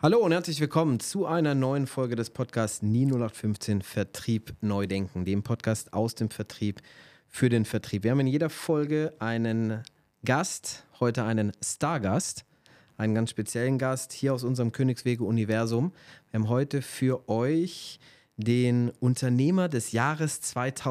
Hallo und herzlich willkommen zu einer neuen Folge des Podcasts NIE 0815 Vertrieb neu denken, dem Podcast aus dem Vertrieb für den Vertrieb. Wir haben in jeder Folge einen Gast, heute einen Stargast, einen ganz speziellen Gast hier aus unserem Königswege-Universum. Wir haben heute für euch den Unternehmer des Jahres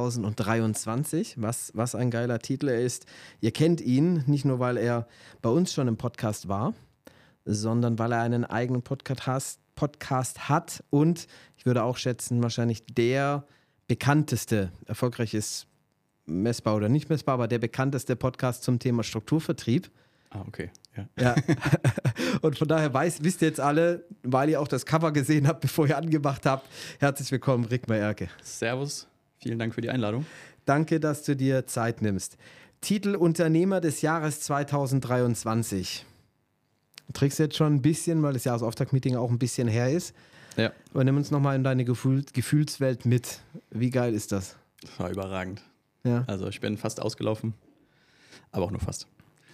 2023, was ein geiler Titel er ist. Ihr kennt ihn, nicht nur, weil er bei uns schon im Podcast war, sondern weil er einen eigenen Podcast hat und ich würde auch schätzen, wahrscheinlich der bekannteste, erfolgreich ist messbar oder nicht messbar, aber der bekannteste Podcast zum Thema Strukturvertrieb. Ah, okay. Ja. Und von daher wisst ihr jetzt alle, weil ihr auch das Cover gesehen habt, bevor ihr angemacht habt, herzlich willkommen, Rick Meyerke. Servus, vielen Dank für die Einladung. Danke, dass du dir Zeit nimmst. Titel Unternehmer des Jahres 2023. Du trägst jetzt schon ein bisschen, weil das Jahresauftaktmeeting auch ein bisschen her ist. Ja. Aber nimm uns nochmal in deine Gefühlswelt mit. Wie geil ist das? Das war überragend. Ja. Also ich bin fast ausgelaufen, aber auch nur fast.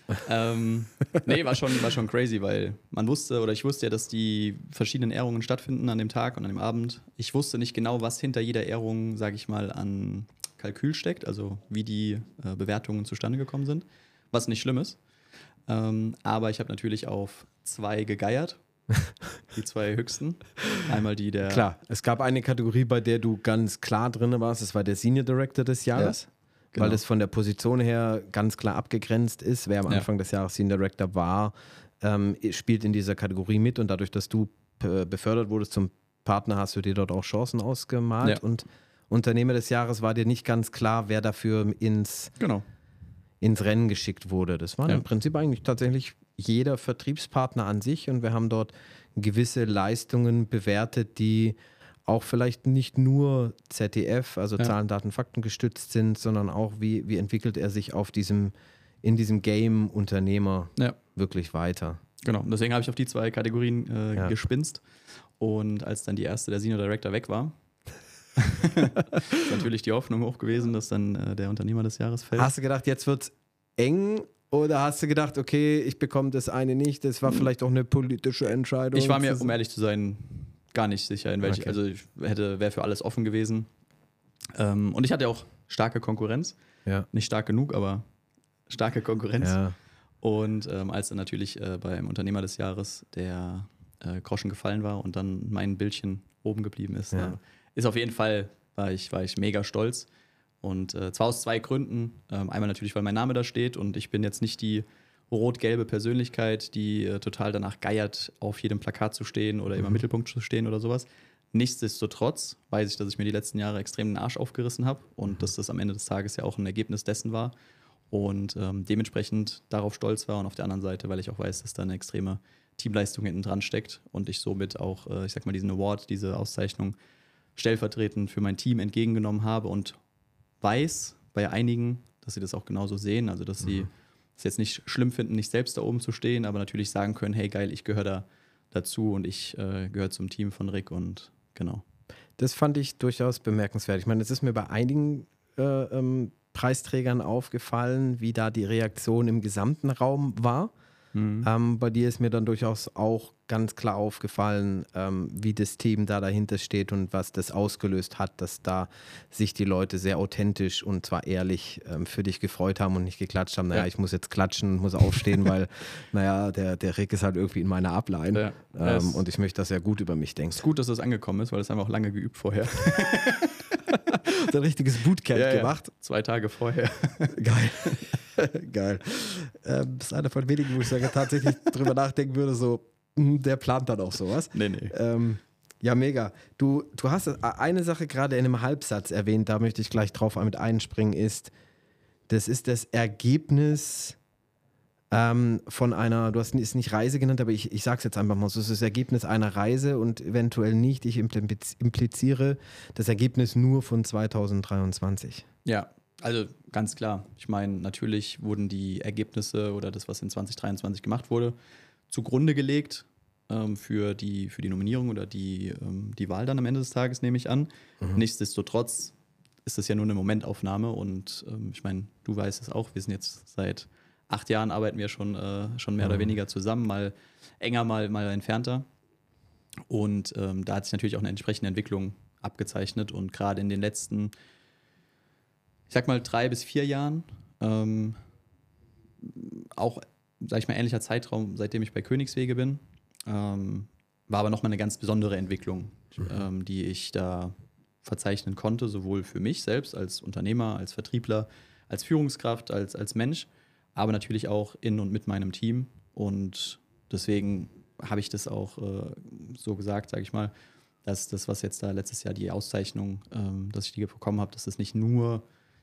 Nee, war schon crazy, weil ich wusste ja, dass die verschiedenen Ehrungen stattfinden an dem Tag und an dem Abend. Ich wusste nicht genau, was hinter jeder Ehrung, sage ich mal, an Kalkül steckt, also wie die Bewertungen zustande gekommen sind, was nicht schlimm ist. Aber ich habe natürlich auf 2 gegeiert, die 2 höchsten. Einmal die der... Klar, es gab eine Kategorie, bei der du ganz klar drin warst, das war der Senior Director des Jahres. Ja. Genau. Weil es von der Position her ganz klar abgegrenzt ist. Wer am Anfang des Jahres Senior Director war, spielt in dieser Kategorie mit. Und dadurch, dass du befördert wurdest zum Partner, hast du dir dort auch Chancen ausgemalt. Ja. Und Unternehmer des Jahres war dir nicht ganz klar, wer dafür ins Rennen geschickt wurde. Das waren im Prinzip eigentlich tatsächlich jeder Vertriebspartner an sich. Und wir haben dort gewisse Leistungen bewertet, die auch vielleicht nicht nur ZDF, also Zahlen, Daten, Fakten gestützt sind, sondern auch, wie entwickelt er sich in diesem Game Unternehmer wirklich weiter. Genau, und deswegen habe ich auf die 2 Kategorien gespinst. Und als dann die erste, der Senior Director, weg war, ist natürlich die Hoffnung hoch gewesen, dass dann der Unternehmer des Jahres fällt. Hast du gedacht, jetzt wird's eng? Oder hast du gedacht, okay, ich bekomme das eine nicht, das war vielleicht auch eine politische Entscheidung? Ich war mir, um ehrlich zu sein, gar nicht sicher, in welche. Okay. Also ich wäre für alles offen gewesen. Und ich hatte auch starke Konkurrenz. Ja. Nicht stark genug, aber starke Konkurrenz. Ja. Und als dann natürlich beim Unternehmer des Jahres der Groschen gefallen war und dann mein Bildchen oben geblieben ist, ist auf jeden Fall, war ich mega stolz. Und zwar aus 2 Gründen. Einmal natürlich, weil mein Name da steht und ich bin jetzt nicht die rot-gelbe Persönlichkeit, die total danach geiert, auf jedem Plakat zu stehen oder immer im Mittelpunkt zu stehen oder sowas. Nichtsdestotrotz weiß ich, dass ich mir die letzten Jahre extrem den Arsch aufgerissen habe und dass das am Ende des Tages ja auch ein Ergebnis dessen war und dementsprechend darauf stolz war und auf der anderen Seite, weil ich auch weiß, dass da eine extreme Teamleistung hinten dran steckt und ich somit auch, diesen Award, diese Auszeichnung stellvertretend für mein Team entgegengenommen habe und weiß bei einigen, dass sie das auch genauso sehen, also dass sie es jetzt nicht schlimm finden, nicht selbst da oben zu stehen, aber natürlich sagen können, hey geil, ich gehöre da dazu und ich gehöre zum Team von Rick und genau. Das fand ich durchaus bemerkenswert. Ich meine, es ist mir bei einigen Preisträgern aufgefallen, wie da die Reaktion im gesamten Raum war. Bei dir ist mir dann durchaus auch ganz klar aufgefallen, wie das Team da dahinter steht und was das ausgelöst hat, dass da sich die Leute sehr authentisch und zwar ehrlich für dich gefreut haben und nicht geklatscht haben. Naja, ich muss jetzt klatschen, muss aufstehen, weil der Rick ist halt irgendwie in meiner Upline und ich möchte, dass er gut über mich denkt. Es ist gut, dass das angekommen ist, weil das haben wir auch lange geübt vorher. So ein richtiges Bootcamp gemacht. 2 Tage vorher. Geil. Geil. Das ist einer von wenigen, wo ich tatsächlich drüber nachdenken würde, so, der plant dann auch sowas. Nee. Ja, mega. Du hast eine Sache gerade in einem Halbsatz erwähnt, da möchte ich gleich drauf mit einspringen, das ist das Ergebnis von einer, du hast es nicht Reise genannt, aber ich sage es jetzt einfach mal so, es ist das Ergebnis einer Reise und eventuell nicht, ich impliziere das Ergebnis nur von 2023. Ja, also ganz klar. Ich meine, natürlich wurden die Ergebnisse oder das, was in 2023 gemacht wurde, zugrunde gelegt für die Nominierung oder die Wahl dann am Ende des Tages, nehme ich an. Nichtsdestotrotz ist das ja nur eine Momentaufnahme und ich meine, du weißt es auch, wir sind jetzt seit 8 Jahren arbeiten wir schon mehr oder weniger zusammen, mal enger, mal entfernter. Und da hat sich natürlich auch eine entsprechende Entwicklung abgezeichnet. Und gerade in den letzten, ich sag mal, 3 bis 4 Jahren, auch, sag ich mal, ähnlicher Zeitraum, seitdem ich bei Königswege bin, war aber nochmal eine ganz besondere Entwicklung, die ich da verzeichnen konnte, sowohl für mich selbst als Unternehmer, als Vertriebler, als Führungskraft, als Mensch, aber natürlich auch in und mit meinem Team. Und deswegen habe ich das auch so gesagt, sage ich mal, dass das, was jetzt da letztes Jahr die Auszeichnung, dass ich die bekommen habe, dass das nicht nur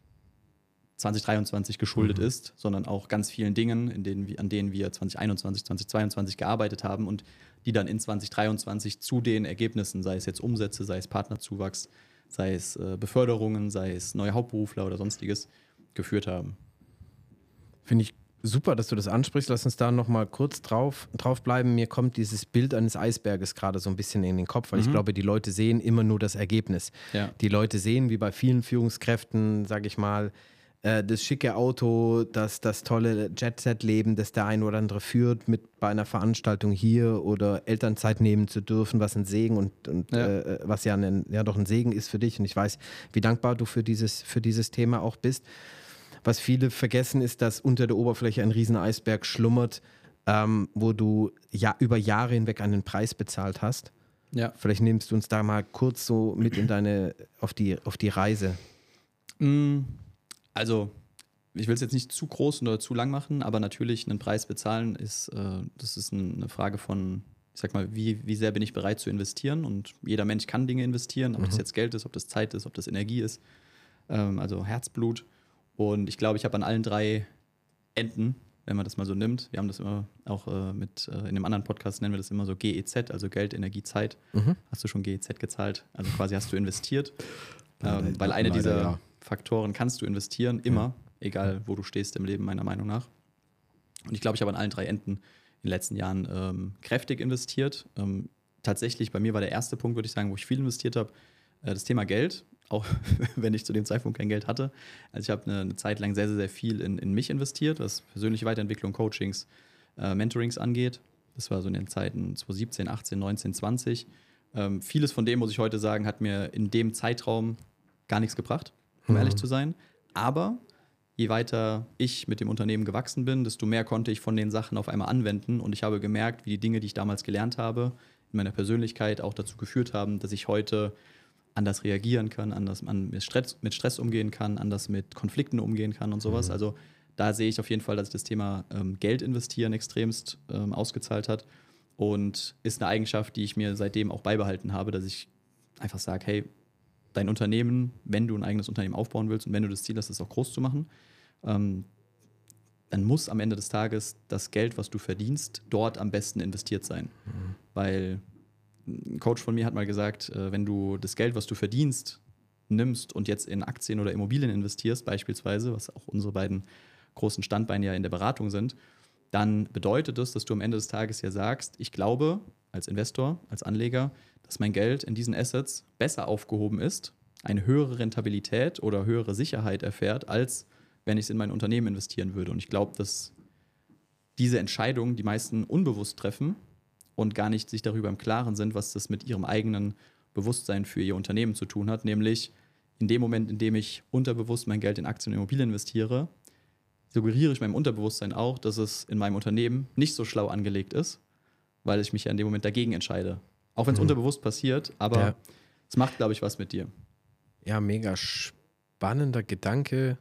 2023 geschuldet ist, sondern auch ganz vielen Dingen, an denen wir 2021, 2022 gearbeitet haben und die dann in 2023 zu den Ergebnissen, sei es jetzt Umsätze, sei es Partnerzuwachs, sei es Beförderungen, sei es neue Hauptberufler oder sonstiges, geführt haben. Finde ich super, dass du das ansprichst. Lass uns da nochmal kurz drauf bleiben. Mir kommt dieses Bild eines Eisberges gerade so ein bisschen in den Kopf, weil ich glaube, die Leute sehen immer nur das Ergebnis. Ja. Die Leute sehen, wie bei vielen Führungskräften, sage ich mal, das schicke Auto, das tolle Jet-Set-Leben, das der ein oder andere führt, mit bei einer Veranstaltung hier oder Elternzeit nehmen zu dürfen, was ein Segen und was ja doch ein Segen ist für dich. Und ich weiß, wie dankbar du für dieses Thema auch bist. Was viele vergessen, ist, dass unter der Oberfläche ein riesen Eisberg schlummert, wo du über Jahre hinweg einen Preis bezahlt hast. Ja. Vielleicht nimmst du uns da mal kurz so mit auf die Reise. Also, ich will es jetzt nicht zu groß oder zu lang machen, aber natürlich einen Preis bezahlen das ist eine Frage von, ich sag mal, wie sehr bin ich bereit zu investieren, und jeder Mensch kann Dinge investieren, ob das jetzt Geld ist, ob das Zeit ist, ob das Energie ist, also Herzblut. Und ich glaube, ich habe an allen 3 Enden, wenn man das mal so nimmt, wir haben das immer auch in einem anderen Podcast nennen wir das immer so GEZ, also Geld, Energie, Zeit. Hast du schon GEZ gezahlt? Also quasi hast du investiert, weil eine dieser Faktoren kannst du investieren, immer, egal wo du stehst im Leben, meiner Meinung nach. Und ich glaube, ich habe an allen 3 Enden in den letzten Jahren kräftig investiert. Tatsächlich, bei mir war der erste Punkt, würde ich sagen, wo ich viel investiert habe, das Thema Geld, auch wenn ich zu dem Zeitpunkt kein Geld hatte. Also ich habe eine Zeit lang sehr, sehr, sehr viel in mich investiert, was persönliche Weiterentwicklung, Coachings, Mentorings angeht. Das war so in den Zeiten 2017, 18, 19, 20. Vieles von dem, muss ich heute sagen, hat mir in dem Zeitraum gar nichts gebracht, um ehrlich zu sein. Aber je weiter ich mit dem Unternehmen gewachsen bin, desto mehr konnte ich von den Sachen auf einmal anwenden. Und ich habe gemerkt, wie die Dinge, die ich damals gelernt habe, in meiner Persönlichkeit auch dazu geführt haben, dass ich heute anders reagieren kann, anders mit Stress umgehen kann, anders mit Konflikten umgehen kann und sowas. Also da sehe ich auf jeden Fall, dass sich das Thema Geld investieren extremst ausgezahlt hat. Und ist eine Eigenschaft, die ich mir seitdem auch beibehalten habe, dass ich einfach sage, hey, dein Unternehmen, wenn du ein eigenes Unternehmen aufbauen willst und wenn du das Ziel hast, es auch groß zu machen, dann muss am Ende des Tages das Geld, was du verdienst, dort am besten investiert sein. Weil ein Coach von mir hat mal gesagt, wenn du das Geld, was du verdienst, nimmst und jetzt in Aktien oder Immobilien investierst, beispielsweise, was auch unsere beiden großen Standbeine ja in der Beratung sind, dann bedeutet das, dass du am Ende des Tages ja sagst, ich glaube als Investor, als Anleger, dass mein Geld in diesen Assets besser aufgehoben ist, eine höhere Rentabilität oder höhere Sicherheit erfährt, als wenn ich es in mein Unternehmen investieren würde. Und ich glaube, dass diese Entscheidung die meisten unbewusst treffen und gar nicht sich darüber im Klaren sind, was das mit ihrem eigenen Bewusstsein für ihr Unternehmen zu tun hat. Nämlich in dem Moment, in dem ich unterbewusst mein Geld in Aktien und Immobilien investiere, suggeriere ich meinem Unterbewusstsein auch, dass es in meinem Unternehmen nicht so schlau angelegt ist, weil ich mich ja in dem Moment dagegen entscheide. Auch wenn es unterbewusst passiert, aber es macht, glaube ich, was mit dir. Ja, mega spannender Gedanke.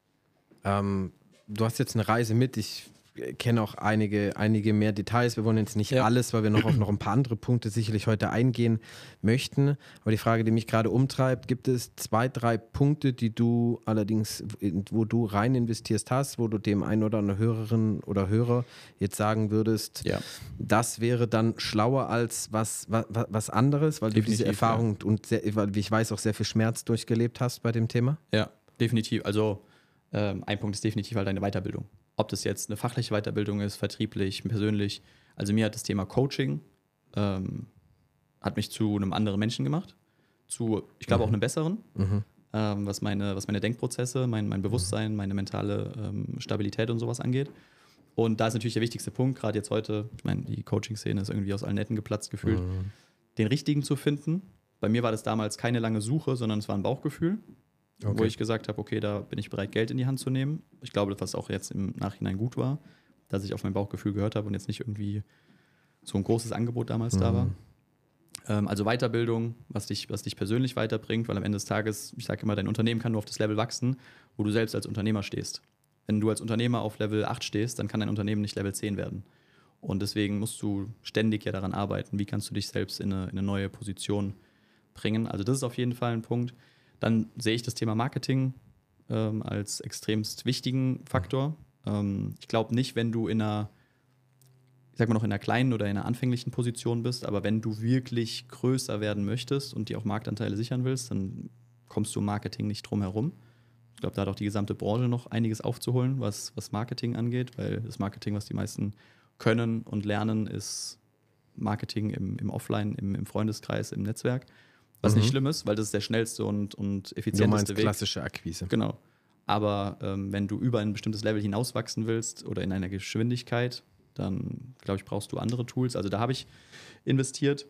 Du hast jetzt eine Reise mit. Ich kenne auch einige mehr Details. Wir wollen jetzt nicht alles, weil wir noch auf ein paar andere Punkte sicherlich heute eingehen möchten. Aber die Frage, die mich gerade umtreibt, gibt es 2, 3 Punkte, die du allerdings, wo du rein investiert hast, wo du dem einen oder anderen Hörerin oder Hörer jetzt sagen würdest, das wäre dann schlauer als was anderes, weil definitiv, du diese Erfahrung und wie ich weiß, auch sehr viel Schmerz durchgelebt hast bei dem Thema? Ja, definitiv. Also ein Punkt ist definitiv halt deine Weiterbildung. Ob das jetzt eine fachliche Weiterbildung ist, vertrieblich, persönlich. Also mir hat das Thema Coaching, hat mich zu einem anderen Menschen gemacht. Ich glaube auch einem besseren, was meine Denkprozesse, mein Bewusstsein, meine mentale Stabilität und sowas angeht. Und da ist natürlich der wichtigste Punkt, gerade jetzt heute, ich meine, die Coaching-Szene ist irgendwie aus allen Nähten geplatzt gefühlt. den richtigen zu finden. Bei mir war das damals keine lange Suche, sondern es war ein Bauchgefühl, wo ich gesagt habe, okay, da bin ich bereit, Geld in die Hand zu nehmen. Ich glaube, was auch jetzt im Nachhinein gut war, dass ich auf mein Bauchgefühl gehört habe und jetzt nicht irgendwie so ein großes Angebot damals da war. Also Weiterbildung, was dich persönlich weiterbringt, weil am Ende des Tages, ich sage immer, dein Unternehmen kann nur auf das Level wachsen, wo du selbst als Unternehmer stehst. Wenn du als Unternehmer auf Level 8 stehst, dann kann dein Unternehmen nicht Level 10 werden. Und deswegen musst du ständig ja daran arbeiten, wie kannst du dich selbst in eine neue Position bringen. Also das ist auf jeden Fall ein Punkt. Dann sehe ich das Thema Marketing als extremst wichtigen Faktor. Ich glaube nicht, wenn du in einer kleinen oder in einer anfänglichen Position bist, aber wenn du wirklich größer werden möchtest und dir auch Marktanteile sichern willst, dann kommst du im Marketing nicht drum herum. Ich glaube, da hat auch die gesamte Branche noch einiges aufzuholen, was Marketing angeht, weil das Marketing, was die meisten können und lernen, ist Marketing im Offline, im Freundeskreis, im Netzwerk. Was nicht schlimm ist, weil das ist der schnellste und effizienteste Weg. Klassische Akquise. Genau. Aber wenn du über ein bestimmtes Level hinauswachsen willst oder in einer Geschwindigkeit, dann, glaube ich, brauchst du andere Tools. Also da habe ich investiert.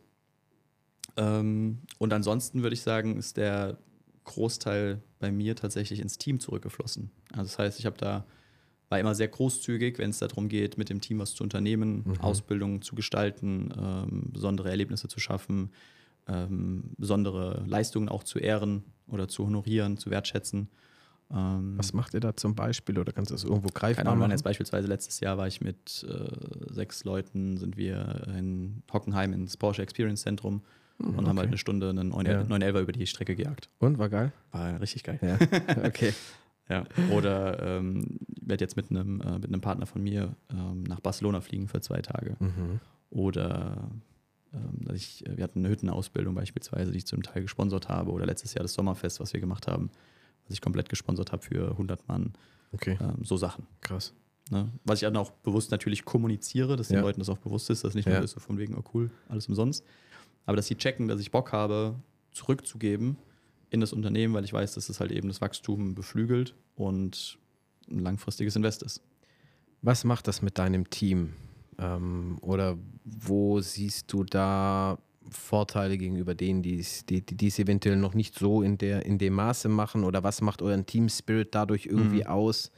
Und ansonsten würde ich sagen, ist der Großteil bei mir tatsächlich ins Team zurückgeflossen. Also das heißt, war immer sehr großzügig, wenn es darum geht, mit dem Team was zu unternehmen, Ausbildungen zu gestalten, besondere Erlebnisse zu schaffen, besondere Leistungen auch zu ehren oder zu honorieren, zu wertschätzen. Was macht ihr da zum Beispiel oder kannst du das irgendwo greifbar machen? machen? Jetzt beispielsweise letztes Jahr war ich mit 6 Leuten, sind wir in Hockenheim ins Porsche Experience Zentrum und haben halt eine Stunde einen 911er über die Strecke gejagt. Und, war geil? War richtig geil. Ja, okay. Ja. Oder ich werde jetzt mit einem Partner von mir nach Barcelona fliegen für 2 Tage. Oder wir hatten eine Hüttenausbildung beispielsweise, die ich zum Teil gesponsert habe. Oder letztes Jahr das Sommerfest, was wir gemacht haben, was ich komplett gesponsert habe für 100 Mann. Okay. So Sachen. Krass. Ne? Was ich dann auch bewusst natürlich kommuniziere, dass den Leuten das auch bewusst ist, dass nicht nur ist so von wegen, oh cool, alles umsonst. Aber dass sie checken, dass ich Bock habe, zurückzugeben in das Unternehmen, weil ich weiß, dass es halt eben das Wachstum beflügelt und ein langfristiges Invest ist. Was macht das mit deinem Team? Oder wo siehst du da Vorteile gegenüber denen, die es eventuell noch nicht so in dem Maße machen? Oder was macht euren Team-Spirit dadurch irgendwie aus?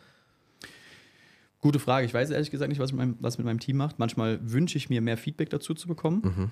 Gute Frage. Ich weiß ehrlich gesagt nicht, was mit meinem Team macht. Manchmal wünsche ich mir mehr Feedback dazu zu bekommen.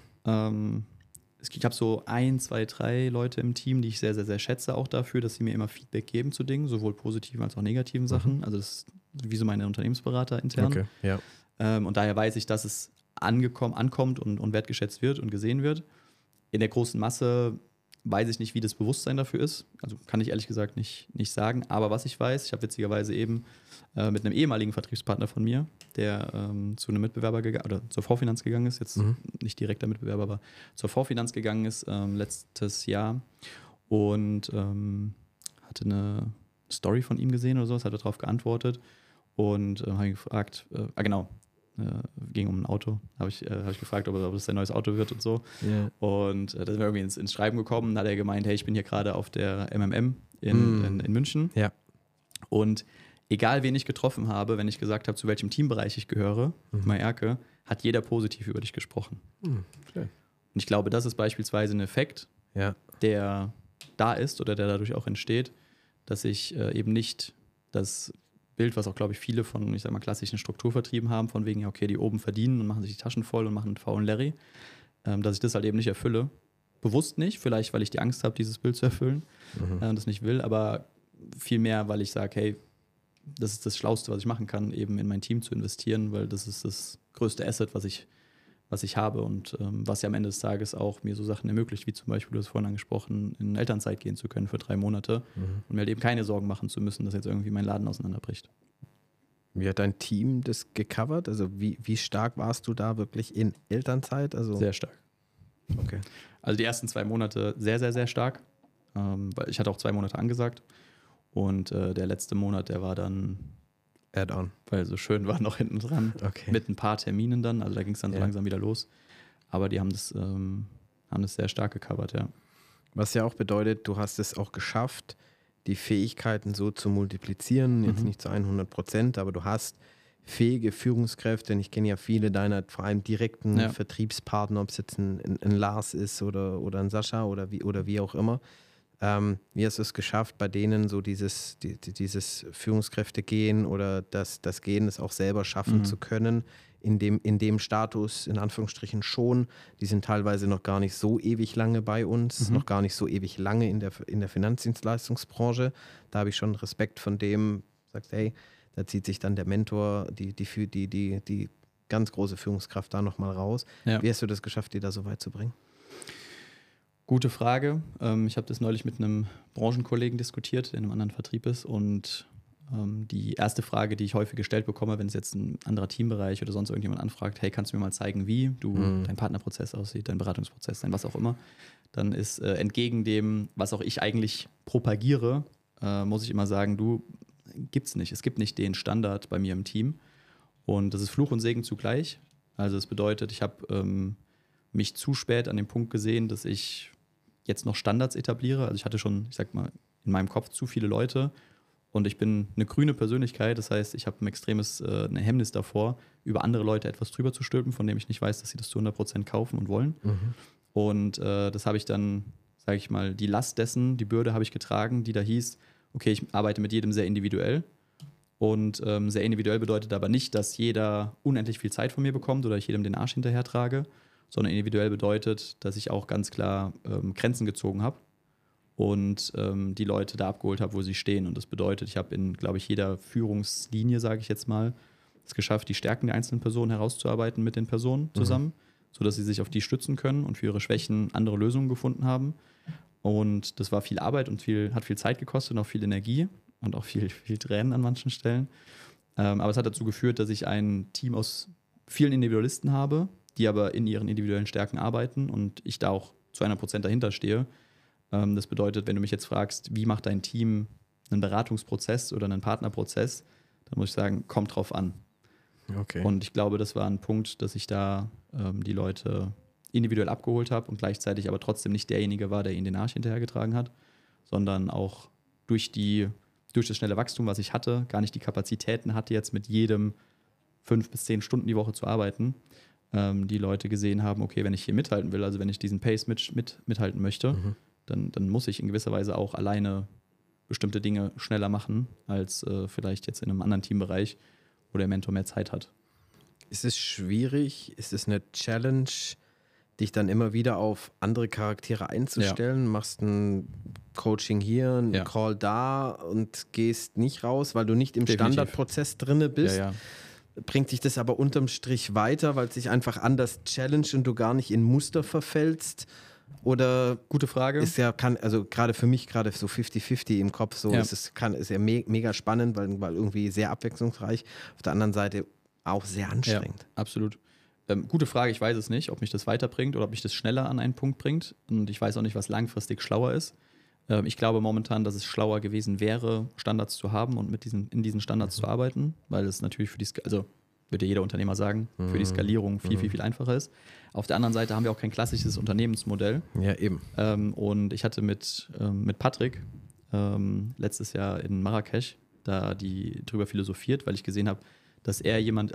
Ich habe so 1, 2, 3 Leute im Team, die ich sehr, sehr, sehr schätze, auch dafür, dass sie mir immer Feedback geben zu Dingen, sowohl positiven als auch negativen Sachen. Also das ist wie so meine Unternehmensberater intern. Okay, ja. Und daher weiß ich, dass es ankommt und wertgeschätzt wird und gesehen wird. In der großen Masse weiß ich nicht, wie das Bewusstsein dafür ist. Also kann ich ehrlich gesagt nicht sagen. Aber was ich weiß, ich habe witzigerweise eben mit einem ehemaligen Vertriebspartner von mir, der zu einem Mitbewerber oder zur Vorfinanz gegangen ist, jetzt nicht direkter Mitbewerber, aber zur Vorfinanz gegangen ist letztes Jahr und hatte eine Story von ihm gesehen oder sowas, hat er darauf geantwortet und habe ihn gefragt, ging um ein Auto, habe ich gefragt, ob das sein neues Auto wird und so. Yeah. Und da sind wir irgendwie ins Schreiben gekommen, da hat er gemeint, hey, ich bin hier gerade auf der MMM in München. Ja. Und egal, wen ich getroffen habe, wenn ich gesagt habe, zu welchem Teambereich ich gehöre, Erke, hat jeder positiv über dich gesprochen. Okay. Und ich glaube, das ist beispielsweise ein Effekt, der da ist oder der dadurch auch entsteht, dass ich eben nicht das Bild, was auch, glaube ich, viele von, ich sag mal, klassischen Strukturvertrieben haben, von wegen, ja, okay, die oben verdienen und machen sich die Taschen voll und machen einen faulen Larry, dass ich das halt eben nicht erfülle. Bewusst nicht, vielleicht, weil ich die Angst habe, dieses Bild zu erfüllen und das nicht will, aber vielmehr, weil ich sage, hey, das ist das Schlauste, was ich machen kann, eben in mein Team zu investieren, weil das ist das größte Asset, was ich habe und was ja am Ende des Tages auch mir so Sachen ermöglicht, wie zum Beispiel, du hast vorhin angesprochen, in Elternzeit gehen zu können für 3 Monate und mir halt eben keine Sorgen machen zu müssen, dass jetzt irgendwie mein Laden auseinanderbricht. Wie hat dein Team das gecovert? Also wie stark warst du da wirklich in Elternzeit? Also sehr stark. Okay. Also die ersten 2 Monate sehr, sehr, sehr stark, weil ich hatte auch 2 Monate angesagt und der letzte Monat, der war dann Add-on. Weil so schön war noch hinten dran. Okay. Mit ein paar Terminen dann. Also da ging es dann so langsam wieder los. Aber die haben das sehr stark gecovert, ja. Was ja auch bedeutet, du hast es auch geschafft, die Fähigkeiten so zu multiplizieren. Jetzt nicht zu 100%, aber du hast fähige Führungskräfte, und ich kenne ja viele deiner vor allem direkten Vertriebspartner, ob es jetzt ein Lars ist oder ein Sascha oder wie auch immer. Wie hast du es geschafft, bei denen so dieses Führungskräftegehen oder das Gehen, es auch selber schaffen zu können, in dem Status, in Anführungsstrichen schon. Die sind teilweise noch gar nicht so ewig lange bei uns, noch gar nicht so ewig lange in der Finanzdienstleistungsbranche. Da habe ich schon Respekt von dem, sagst, hey, da zieht sich dann der Mentor, die ganz große Führungskraft da nochmal raus. Ja. Wie hast du das geschafft, die da so weit zu bringen? Gute Frage. Ich habe das neulich mit einem Branchenkollegen diskutiert, der in einem anderen Vertrieb ist. Und die erste Frage, die ich häufig gestellt bekomme, wenn es jetzt ein anderer Teambereich oder sonst irgendjemand anfragt, hey, kannst du mir mal zeigen, wie dein Partnerprozess aussieht, dein Beratungsprozess, dein was auch immer, dann ist entgegen dem, was auch ich eigentlich propagiere, muss ich immer sagen, gibt's nicht. Es gibt nicht den Standard bei mir im Team. Und das ist Fluch und Segen zugleich. Also das bedeutet, ich habe mich zu spät an dem Punkt gesehen, dass ich jetzt noch Standards etabliere. Also ich hatte schon, ich sag mal, in meinem Kopf zu viele Leute und ich bin eine grüne Persönlichkeit. Das heißt, ich habe ein extremes Hemmnis davor, über andere Leute etwas drüber zu stülpen, von dem ich nicht weiß, dass sie das zu 100% kaufen und wollen. Und das habe ich dann, sage ich mal, die Last dessen, die Bürde habe ich getragen, die da hieß, okay, ich arbeite mit jedem sehr individuell. Und sehr individuell bedeutet aber nicht, dass jeder unendlich viel Zeit von mir bekommt oder ich jedem den Arsch hinterher trage, sondern individuell bedeutet, dass ich auch ganz klar Grenzen gezogen habe und die Leute da abgeholt habe, wo sie stehen. Und das bedeutet, ich habe in, glaube ich, jeder Führungslinie, sage ich jetzt mal, es geschafft, die Stärken der einzelnen Personen herauszuarbeiten mit den Personen zusammen, sodass sie sich auf die stützen können und für ihre Schwächen andere Lösungen gefunden haben. Und das war viel Arbeit und hat viel Zeit gekostet und auch viel Energie und auch viel Tränen an manchen Stellen. Aber es hat dazu geführt, dass ich ein Team aus vielen Individualisten habe, die aber in ihren individuellen Stärken arbeiten und ich da auch zu 100% dahinter stehe. Das bedeutet, wenn du mich jetzt fragst, wie macht dein Team einen Beratungsprozess oder einen Partnerprozess, dann muss ich sagen, kommt drauf an. Okay. Und ich glaube, das war ein Punkt, dass ich da die Leute individuell abgeholt habe und gleichzeitig aber trotzdem nicht derjenige war, der ihnen den Arsch hinterhergetragen hat, sondern auch durch das schnelle Wachstum, was ich hatte, gar nicht die Kapazitäten hatte, jetzt mit jedem 5 bis 10 Stunden die Woche zu arbeiten, die Leute gesehen haben, okay, wenn ich hier mithalten will, also wenn ich diesen Pace mithalten möchte, dann muss ich in gewisser Weise auch alleine bestimmte Dinge schneller machen, als vielleicht jetzt in einem anderen Teambereich, wo der Mentor mehr Zeit hat. Ist es schwierig? Ist es eine Challenge, dich dann immer wieder auf andere Charaktere einzustellen? Ja. Machst ein Coaching hier, ein Call da und gehst nicht raus, weil du nicht im Standardprozess drinne bist? Ja. Bringt dich das aber unterm Strich weiter, weil es sich einfach anders challenge und du gar nicht in Muster verfällst? Oder gute Frage. Ist ja, also gerade für mich, gerade so 50-50 im Kopf, so ist ja mega spannend, weil irgendwie sehr abwechslungsreich. Auf der anderen Seite auch sehr anstrengend. Ja, absolut. Gute Frage, ich weiß es nicht, ob mich das weiterbringt oder ob mich das schneller an einen Punkt bringt. Und ich weiß auch nicht, was langfristig schlauer ist. Ich glaube momentan, dass es schlauer gewesen wäre, Standards zu haben und in diesen Standards zu arbeiten, weil es natürlich würde jeder Unternehmer sagen, für die Skalierung viel einfacher ist. Auf der anderen Seite haben wir auch kein klassisches Unternehmensmodell. Ja, eben. Und ich hatte mit Patrick letztes Jahr in Marrakesch da drüber philosophiert, weil ich gesehen habe, dass er jemand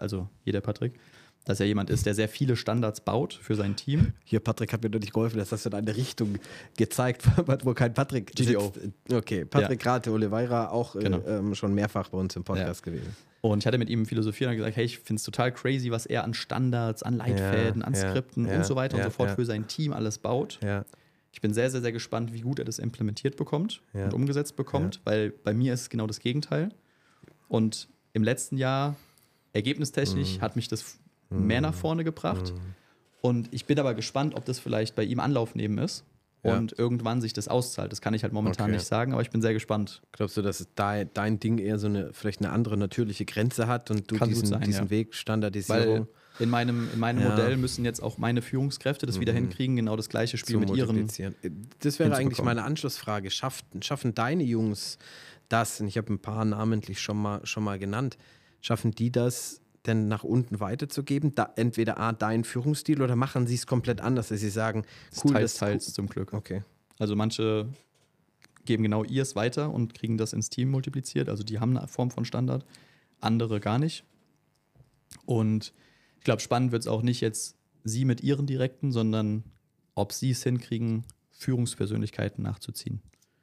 ist, der sehr viele Standards baut für sein Team. Hier, Patrick hat mir noch nicht geholfen, das hast du in eine Richtung gezeigt, wo kein Patrick GDO. sitzt. Okay, Patrick Rate Oliveira, auch schon mehrfach bei uns im Podcast gewesen. Und ich hatte mit ihm philosophiert und gesagt, hey, ich finde es total crazy, was er an Standards, an Leitfäden, an Skripten und so weiter und so fort für sein Team alles baut. Ja. Ich bin sehr, sehr, sehr gespannt, wie gut er das implementiert bekommt und umgesetzt bekommt, weil bei mir ist es genau das Gegenteil. Und im letzten Jahr, ergebnistechnisch, hat mich das mehr nach vorne gebracht. Und ich bin aber gespannt, ob das vielleicht bei ihm Anlauf nehmen ist und irgendwann sich das auszahlt. Das kann ich halt momentan nicht sagen, aber ich bin sehr gespannt. Glaubst du, dass dein Ding eher so vielleicht eine andere natürliche Grenze hat und du diesen Weg Standardisierung? Weil in meinem Modell müssen jetzt auch meine Führungskräfte das wieder hinkriegen, genau das gleiche Spiel mit ihren. Das wäre eigentlich meine Anschlussfrage. Schaffen deine Jungs das, und ich habe ein paar namentlich schon mal genannt, schaffen die das denn nach unten weiterzugeben? Entweder dein Führungsstil oder machen sie es komplett anders, dass sie sagen, cool, teils zum Glück. Okay. Also manche geben genau ihrs weiter und kriegen das ins Team multipliziert, also die haben eine Form von Standard, andere gar nicht. Und ich glaube, spannend wird es auch nicht jetzt sie mit ihren Direkten, sondern ob sie es hinkriegen, Führungspersönlichkeiten nachzuziehen.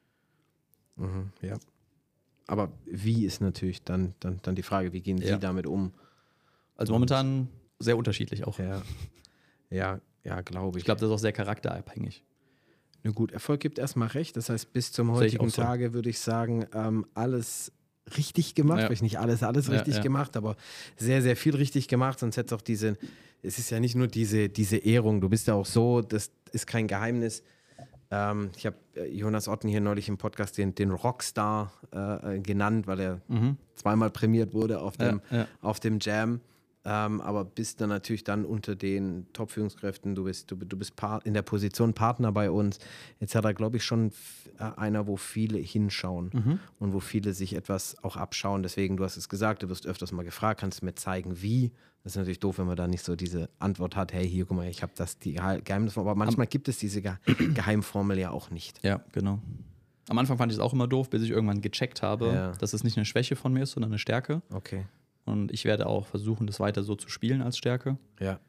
Mhm, ja. Aber wie ist natürlich dann die Frage, wie gehen sie damit um? Also momentan sehr unterschiedlich auch. Ja, glaube ich. Ich glaube, das ist auch sehr charakterabhängig. Na gut, Erfolg gibt erstmal recht. Das heißt, bis zum heutigen Tage würde ich sagen, alles richtig gemacht. Vielleicht nicht alles richtig gemacht, aber sehr, sehr viel richtig gemacht. Sonst hätte es auch es ist ja nicht nur diese Ehrung. Du bist ja auch so, das ist kein Geheimnis. Ich habe Jonas Otten hier neulich im Podcast den Rockstar genannt, weil er zweimal prämiert wurde auf dem Jam. Aber bist dann natürlich dann unter den Top-Führungskräften, du bist in der Position Partner bei uns. Jetzt hat er, glaube ich, schon einer, wo viele hinschauen und wo viele sich etwas auch abschauen. Deswegen, du hast es gesagt, du wirst öfters mal gefragt, kannst du mir zeigen, wie? Das ist natürlich doof, wenn man da nicht so diese Antwort hat, hey, hier, guck mal, ich habe die Geheimnisformel. Aber manchmal gibt es diese Geheimformel ja auch nicht. Ja, genau. Am Anfang fand ich es auch immer doof, bis ich irgendwann gecheckt habe, dass es nicht eine Schwäche von mir ist, sondern eine Stärke. Okay. Und ich werde auch versuchen, das weiter so zu spielen als Stärke. Ja.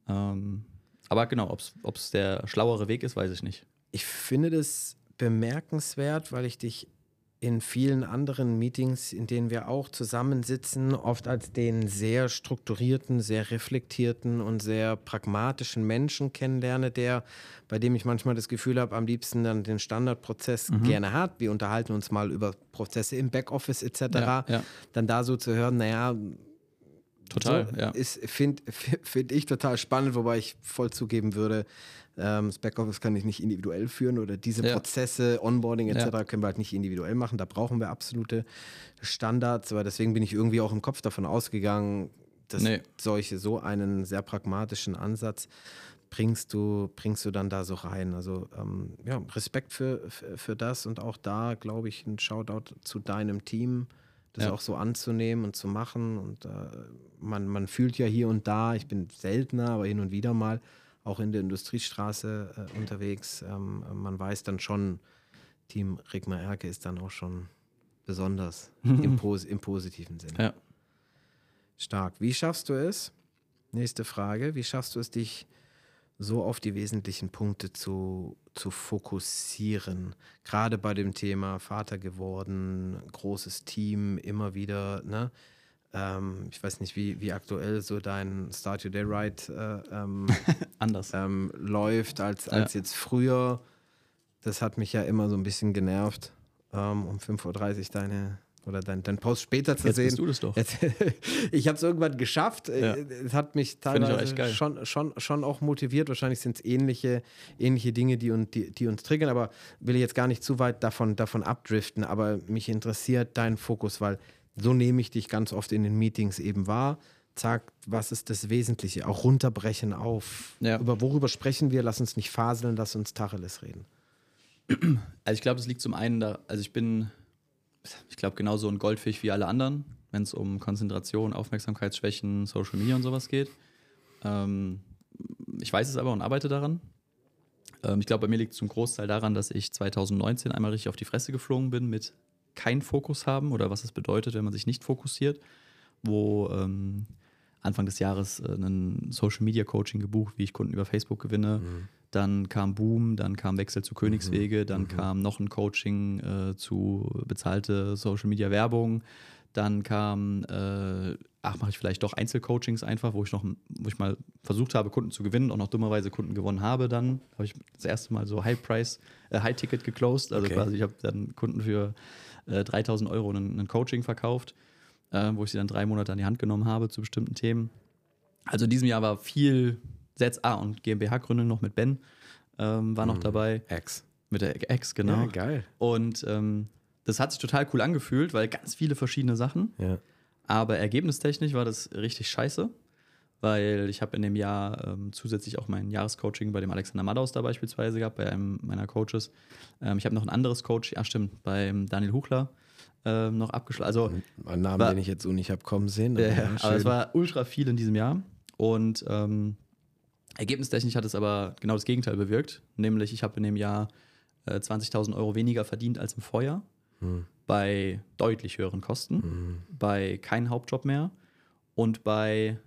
Aber genau, ob es der schlauere Weg ist, weiß ich nicht. Ich finde das bemerkenswert, weil ich dich in vielen anderen Meetings, in denen wir auch zusammensitzen, oft als den sehr strukturierten, sehr reflektierten und sehr pragmatischen Menschen kennenlerne, bei dem ich manchmal das Gefühl habe, am liebsten dann den Standardprozess gerne hat. Wir unterhalten uns mal über Prozesse im Backoffice etc. Dann da so zu hören, naja, total, finde ich total spannend, wobei ich voll zugeben würde, das Backoffice kann ich nicht individuell führen oder diese Prozesse, Onboarding etc. können wir halt nicht individuell machen. Da brauchen wir absolute Standards, aber deswegen bin ich irgendwie auch im Kopf davon ausgegangen, dass so einen sehr pragmatischen Ansatz bringst du dann da so rein. Also Respekt für das und auch da, glaube ich, ein Shoutout zu deinem Team, das auch so anzunehmen und zu machen. Und man fühlt ja hier und da, ich bin seltener, aber hin und wieder mal auch in der Industriestraße unterwegs. Man weiß dann schon, Team Rigmar Erke ist dann auch schon besonders im positiven Sinne. Ja. Stark. Wie schaffst du es? Nächste Frage. Wie schaffst du es, dich so auf die wesentlichen Punkte zu fokussieren? Gerade bei dem Thema Vater geworden, großes Team, immer wieder, ne? Ich weiß nicht, wie aktuell so dein Start Your Day Right anders läuft als jetzt früher. Das hat mich ja immer so ein bisschen genervt, um 5:30 Uhr dein Post später zu jetzt sehen. Bist du das doch. Ich habe es irgendwann geschafft. Es hat mich teilweise schon auch motiviert. Wahrscheinlich sind es ähnliche Dinge, die uns triggern, aber will ich jetzt gar nicht zu weit davon abdriften. Aber mich interessiert dein Fokus, weil so nehme ich dich ganz oft in den Meetings eben wahr. Sag, was ist das Wesentliche? Auch runterbrechen auf. Ja. Worüber sprechen wir? Lass uns nicht faseln, lass uns Tacheles reden. Also ich glaube, es liegt zum einen da, also ich glaube, genauso ein Goldfisch wie alle anderen, wenn es um Konzentration, Aufmerksamkeitsschwächen, Social Media und sowas geht. Ich weiß es aber und arbeite daran. Ich glaube, bei mir liegt es zum Großteil daran, dass ich 2019 einmal richtig auf die Fresse geflogen bin mit kein Fokus haben oder was es bedeutet, wenn man sich nicht fokussiert, wo Anfang des Jahres ein Social Media Coaching gebucht, wie ich Kunden über Facebook gewinne. Dann kam Boom, dann kam Wechsel zu Königswege, dann kam noch ein Coaching zu bezahlte Social Media Werbung. Dann kam, mache ich vielleicht doch Einzelcoachings einfach, wo ich mal versucht habe, Kunden zu gewinnen, auch noch dummerweise Kunden gewonnen habe. Dann habe ich das erste Mal so High-Ticket geclosed. Also quasi, ich habe dann Kunden für 3.000 Euro ein Coaching verkauft, wo ich sie dann 3 Monate an die Hand genommen habe zu bestimmten Themen. Also in diesem Jahr war viel und GmbH-Gründung noch mit Ben war noch dabei. Mit der Ex, genau. Ja, geil. Und das hat sich total cool angefühlt, weil ganz viele verschiedene Sachen. Ja. Aber ergebnistechnisch war das richtig scheiße, weil ich habe in dem Jahr zusätzlich auch mein Jahrescoaching bei dem Alexander Madaus da beispielsweise gehabt, bei einem meiner Coaches. Ich habe noch ein anderes Coaching, beim Daniel Huchler noch abgeschlossen. Also, ein Name, den ich jetzt so nicht habe kommen sehen. Aber es war ultra viel in diesem Jahr. Und ergebnistechnisch hat es aber genau das Gegenteil bewirkt. Nämlich, ich habe in dem Jahr 20.000 Euro weniger verdient als im Vorjahr. Bei deutlich höheren Kosten, bei keinem Hauptjob mehr und bei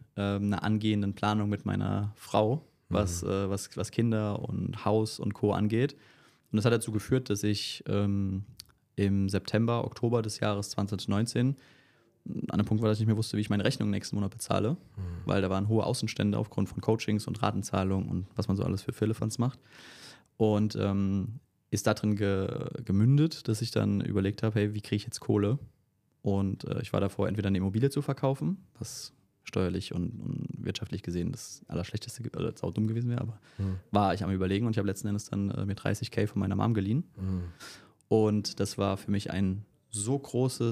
einer angehenden Planung mit meiner Frau, was Kinder und Haus und Co. angeht. Und das hat dazu geführt, dass ich im September, Oktober des Jahres 2019 an einem Punkt war, dass ich nicht mehr wusste, wie ich meine Rechnung nächsten Monat bezahle, weil da waren hohe Außenstände aufgrund von Coachings und Ratenzahlungen und was man so alles für Firlefanz macht. Und ist da drin gemündet, dass ich dann überlegt habe, hey, wie kriege ich jetzt Kohle? Und ich war davor, entweder eine Immobilie zu verkaufen, was steuerlich und wirtschaftlich gesehen das Allerschlechteste oder saudumm gewesen wäre, aber war ich am Überlegen und ich habe letzten Endes dann mir 30.000 von meiner Mom geliehen. Und das war für mich ein so großer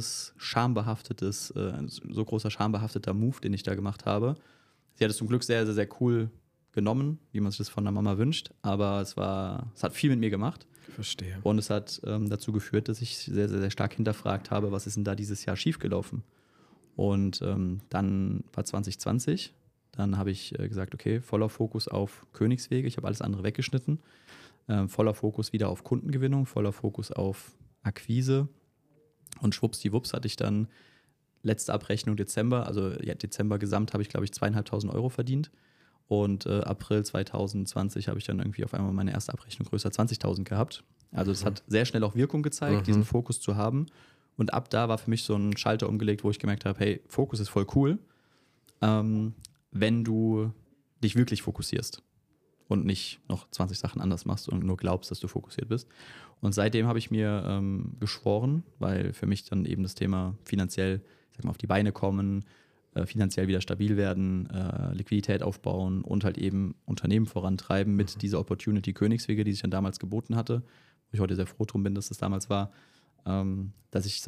schambehafteter Move, den ich da gemacht habe. Sie hat es zum Glück sehr, sehr, sehr cool genommen, wie man sich das von der Mama wünscht, aber es hat viel mit mir gemacht. Verstehe. Und es hat dazu geführt, dass ich sehr, sehr, sehr stark hinterfragt habe, was ist denn da dieses Jahr schiefgelaufen? Und dann war 2020, dann habe ich gesagt, okay, voller Fokus auf Königswege, ich habe alles andere weggeschnitten, voller Fokus wieder auf Kundengewinnung, voller Fokus auf Akquise und schwuppsdiwupps hatte ich dann letzte Abrechnung Dezember, also ja, Dezember gesamt habe ich, glaube ich, 2.500 Euro verdient und April 2020 habe ich dann irgendwie auf einmal meine erste Abrechnung größer 20.000 gehabt. Also das hat sehr schnell auch Wirkung gezeigt, diesen Fokus zu haben. Und ab da war für mich so ein Schalter umgelegt, wo ich gemerkt habe, hey, Fokus ist voll cool, wenn du dich wirklich fokussierst und nicht noch 20 Sachen anders machst und nur glaubst, dass du fokussiert bist. Und seitdem habe ich mir geschworen, weil für mich dann eben das Thema finanziell, ich sag mal, auf die Beine kommen, finanziell wieder stabil werden, Liquidität aufbauen und halt eben Unternehmen vorantreiben mit dieser Opportunity Königswege, die sich dann damals geboten hatte, wo ich heute sehr froh drum bin, dass das damals war, dass es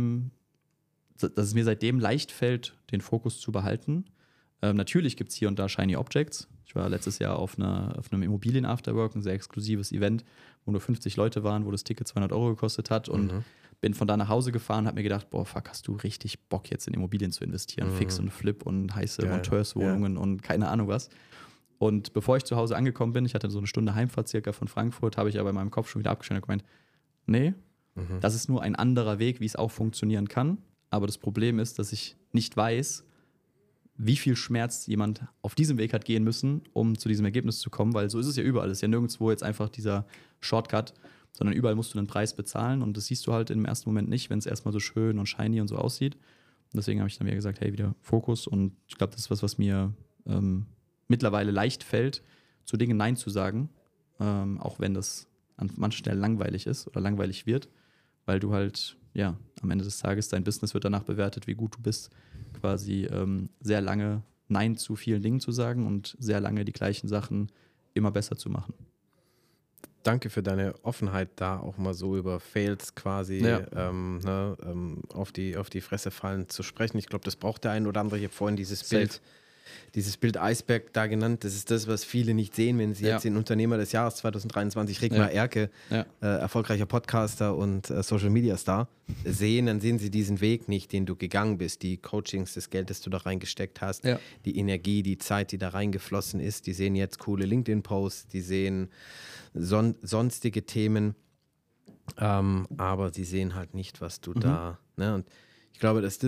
mir seitdem leicht fällt, den Fokus zu behalten. Natürlich gibt es hier und da Shiny Objects. Ich war letztes Jahr auf einem Immobilien-Afterwork, ein sehr exklusives Event, wo nur 50 Leute waren, wo das Ticket 200 Euro gekostet hat und bin von da nach Hause gefahren und habe mir gedacht, boah, fuck, hast du richtig Bock jetzt in Immobilien zu investieren, Fix und Flip und heiße Monteurswohnungen und keine Ahnung was. Und bevor ich zu Hause angekommen bin, ich hatte so eine Stunde Heimfahrt circa von Frankfurt, habe ich aber in meinem Kopf schon wieder abgestellt und gemeint, nee, das ist nur ein anderer Weg, wie es auch funktionieren kann. Aber das Problem ist, dass ich nicht weiß, wie viel Schmerz jemand auf diesem Weg hat gehen müssen, um zu diesem Ergebnis zu kommen, weil so ist es ja überall. Es ist ja nirgendwo jetzt einfach dieser Shortcut, sondern überall musst du einen Preis bezahlen und das siehst du halt im ersten Moment nicht, wenn es erstmal so schön und shiny und so aussieht. Und deswegen habe ich dann wieder gesagt, hey, wieder Fokus und ich glaube, das ist was mir mittlerweile leicht fällt, zu Dingen Nein zu sagen, auch wenn das an manchen Stellen langweilig ist oder langweilig wird, weil du halt, ja, am Ende des Tages, dein Business wird danach bewertet, wie gut du bist, quasi sehr lange Nein zu vielen Dingen zu sagen und sehr lange die gleichen Sachen immer besser zu machen. Danke für deine Offenheit, da auch mal so über Fails quasi auf die Fresse fallen zu sprechen. Ich glaube, das braucht der ein oder andere. Ich habe vorhin dieses Bild Eisberg da genannt. Das ist das, was viele nicht sehen, wenn sie jetzt den Unternehmer des Jahres 2023, Rigmar Erke, erfolgreicher Podcaster und Social Media Star, sehen, dann sehen sie diesen Weg nicht, den du gegangen bist, die Coachings, das Geld, das du da reingesteckt hast, die Energie, die Zeit, die da reingeflossen ist. Die sehen jetzt coole LinkedIn-Posts, die sehen sonstige Themen, aber sie sehen halt nicht, was du da, ne? Und ich glaube, dass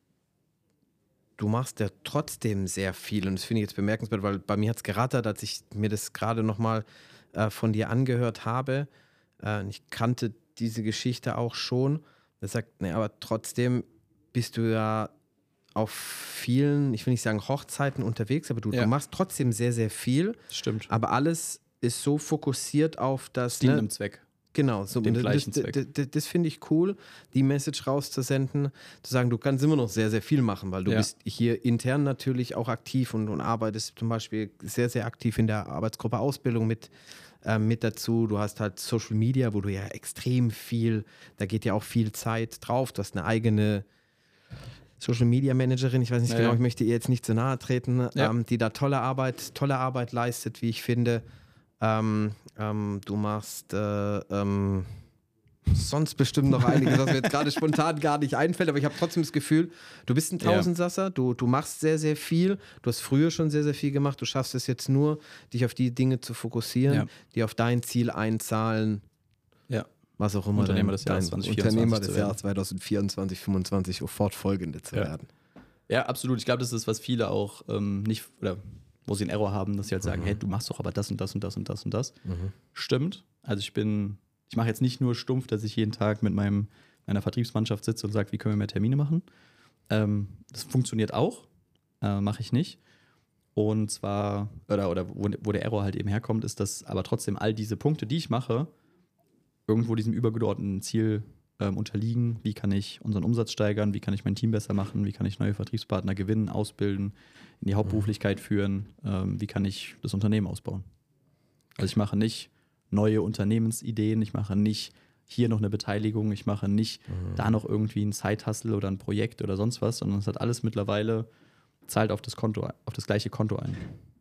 du machst ja trotzdem sehr viel und das finde ich jetzt bemerkenswert, weil bei mir hat es gerattert, als ich mir das gerade nochmal von dir angehört habe. Ich kannte diese Geschichte auch schon. Das sagt, ne, aber trotzdem bist du ja auf vielen, ich will nicht sagen Hochzeiten unterwegs, aber du machst trotzdem sehr, sehr viel. Stimmt. Aber alles ist so fokussiert auf das... Dient einem Zweck. Genau, so den gleichen Zweck. Das finde ich cool, die Message rauszusenden, zu sagen, du kannst immer noch sehr, sehr viel machen, weil du bist hier intern natürlich auch aktiv und arbeitest zum Beispiel sehr, sehr aktiv in der Arbeitsgruppe Ausbildung mit dazu. Du hast halt Social Media, wo du ja extrem viel, da geht ja auch viel Zeit drauf. Du hast eine eigene Social Media Managerin, ich weiß nicht genau, ich möchte ihr jetzt nicht zu nahe treten, die da tolle Arbeit leistet, wie ich finde. Du machst sonst bestimmt noch einiges, was mir jetzt gerade spontan gar nicht einfällt, aber ich habe trotzdem das Gefühl, du bist ein Tausendsasser, du machst sehr, sehr viel, du hast früher schon sehr, sehr viel gemacht, du schaffst es jetzt nur, dich auf die Dinge zu fokussieren, die auf dein Ziel einzahlen, was auch immer Unternehmer des Jahres 2024 Unternehmer des Jahres 2024, 2025 fortfolgende zu werden. Ja, absolut. Ich glaube, das ist, was viele auch nicht, oder wo sie einen Error haben, dass sie halt sagen, hey, du machst doch aber das und das und das und das und das. Stimmt. Also ich mache jetzt nicht nur stumpf, dass ich jeden Tag mit meiner Vertriebsmannschaft sitze und sage, wie können wir mehr Termine machen. Das funktioniert auch, mache ich nicht. Und zwar, oder wo der Error halt eben herkommt, ist, dass aber trotzdem all diese Punkte, die ich mache, irgendwo diesem übergeordneten Ziel unterliegen. Wie kann ich unseren Umsatz steigern? Wie kann ich mein Team besser machen? Wie kann ich neue Vertriebspartner gewinnen, ausbilden, in die Hauptberuflichkeit führen? Wie kann ich das Unternehmen ausbauen? Also ich mache nicht neue Unternehmensideen, ich mache nicht hier noch eine Beteiligung, ich mache nicht da noch irgendwie ein Side-Hustle oder ein Projekt oder sonst was, sondern es hat alles mittlerweile, zahlt auf das gleiche Konto ein.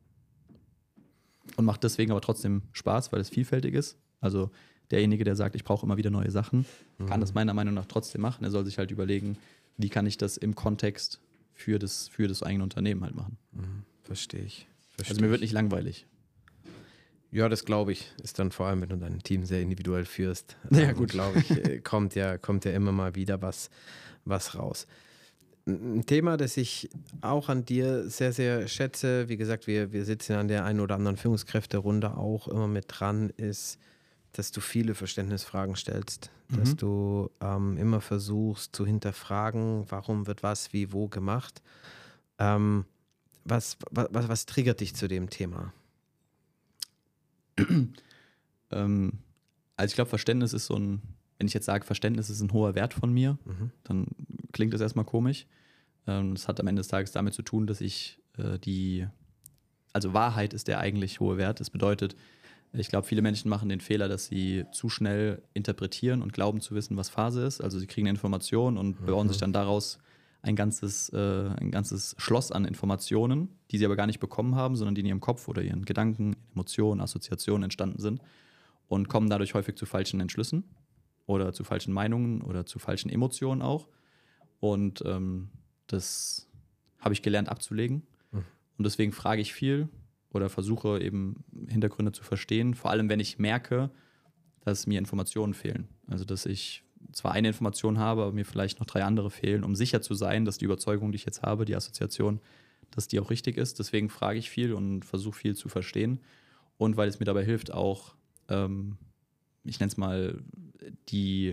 Und macht deswegen aber trotzdem Spaß, weil es vielfältig ist. Also derjenige, der sagt, ich brauche immer wieder neue Sachen, kann das meiner Meinung nach trotzdem machen. Er soll sich halt überlegen, wie kann ich das im Kontext für das eigene Unternehmen halt machen. Verstehe ich. Also mir wird nicht langweilig. Ja, das glaube ich. Ist dann vor allem, wenn du dein Team sehr individuell führst. Ja, gut. Glaube ich, kommt ja immer mal wieder was raus. Ein Thema, das ich auch an dir sehr, sehr schätze, wie gesagt, wir sitzen an der einen oder anderen Führungskräfterunde auch immer mit dran, ist, dass du viele Verständnisfragen stellst, dass du immer versuchst zu hinterfragen, warum wird was, wie, wo gemacht. Was triggert dich zu dem Thema? Also ich glaube, Verständnis ist wenn ich jetzt sage, Verständnis ist ein hoher Wert von mir, dann klingt das erstmal komisch. Das hat am Ende des Tages damit zu tun, dass ich also Wahrheit ist der eigentlich hohe Wert. Das bedeutet, ich glaube, viele Menschen machen den Fehler, dass sie zu schnell interpretieren und glauben zu wissen, was Phase ist. Also sie kriegen eine Information und bauen sich dann daraus ein ganzes Schloss an Informationen, die sie aber gar nicht bekommen haben, sondern die in ihrem Kopf oder ihren Gedanken, Emotionen, Assoziationen entstanden sind und kommen dadurch häufig zu falschen Entschlüssen oder zu falschen Meinungen oder zu falschen Emotionen auch. Und das habe ich gelernt abzulegen. Und deswegen frage ich viel oder versuche eben Hintergründe zu verstehen, vor allem wenn ich merke, dass mir Informationen fehlen. Also dass ich zwar eine Information habe, aber mir vielleicht noch 3 andere fehlen, um sicher zu sein, dass die Überzeugung, die ich jetzt habe, die Assoziation, dass die auch richtig ist. Deswegen frage ich viel und versuche viel zu verstehen. Und weil es mir dabei hilft, auch, ich nenne es mal, die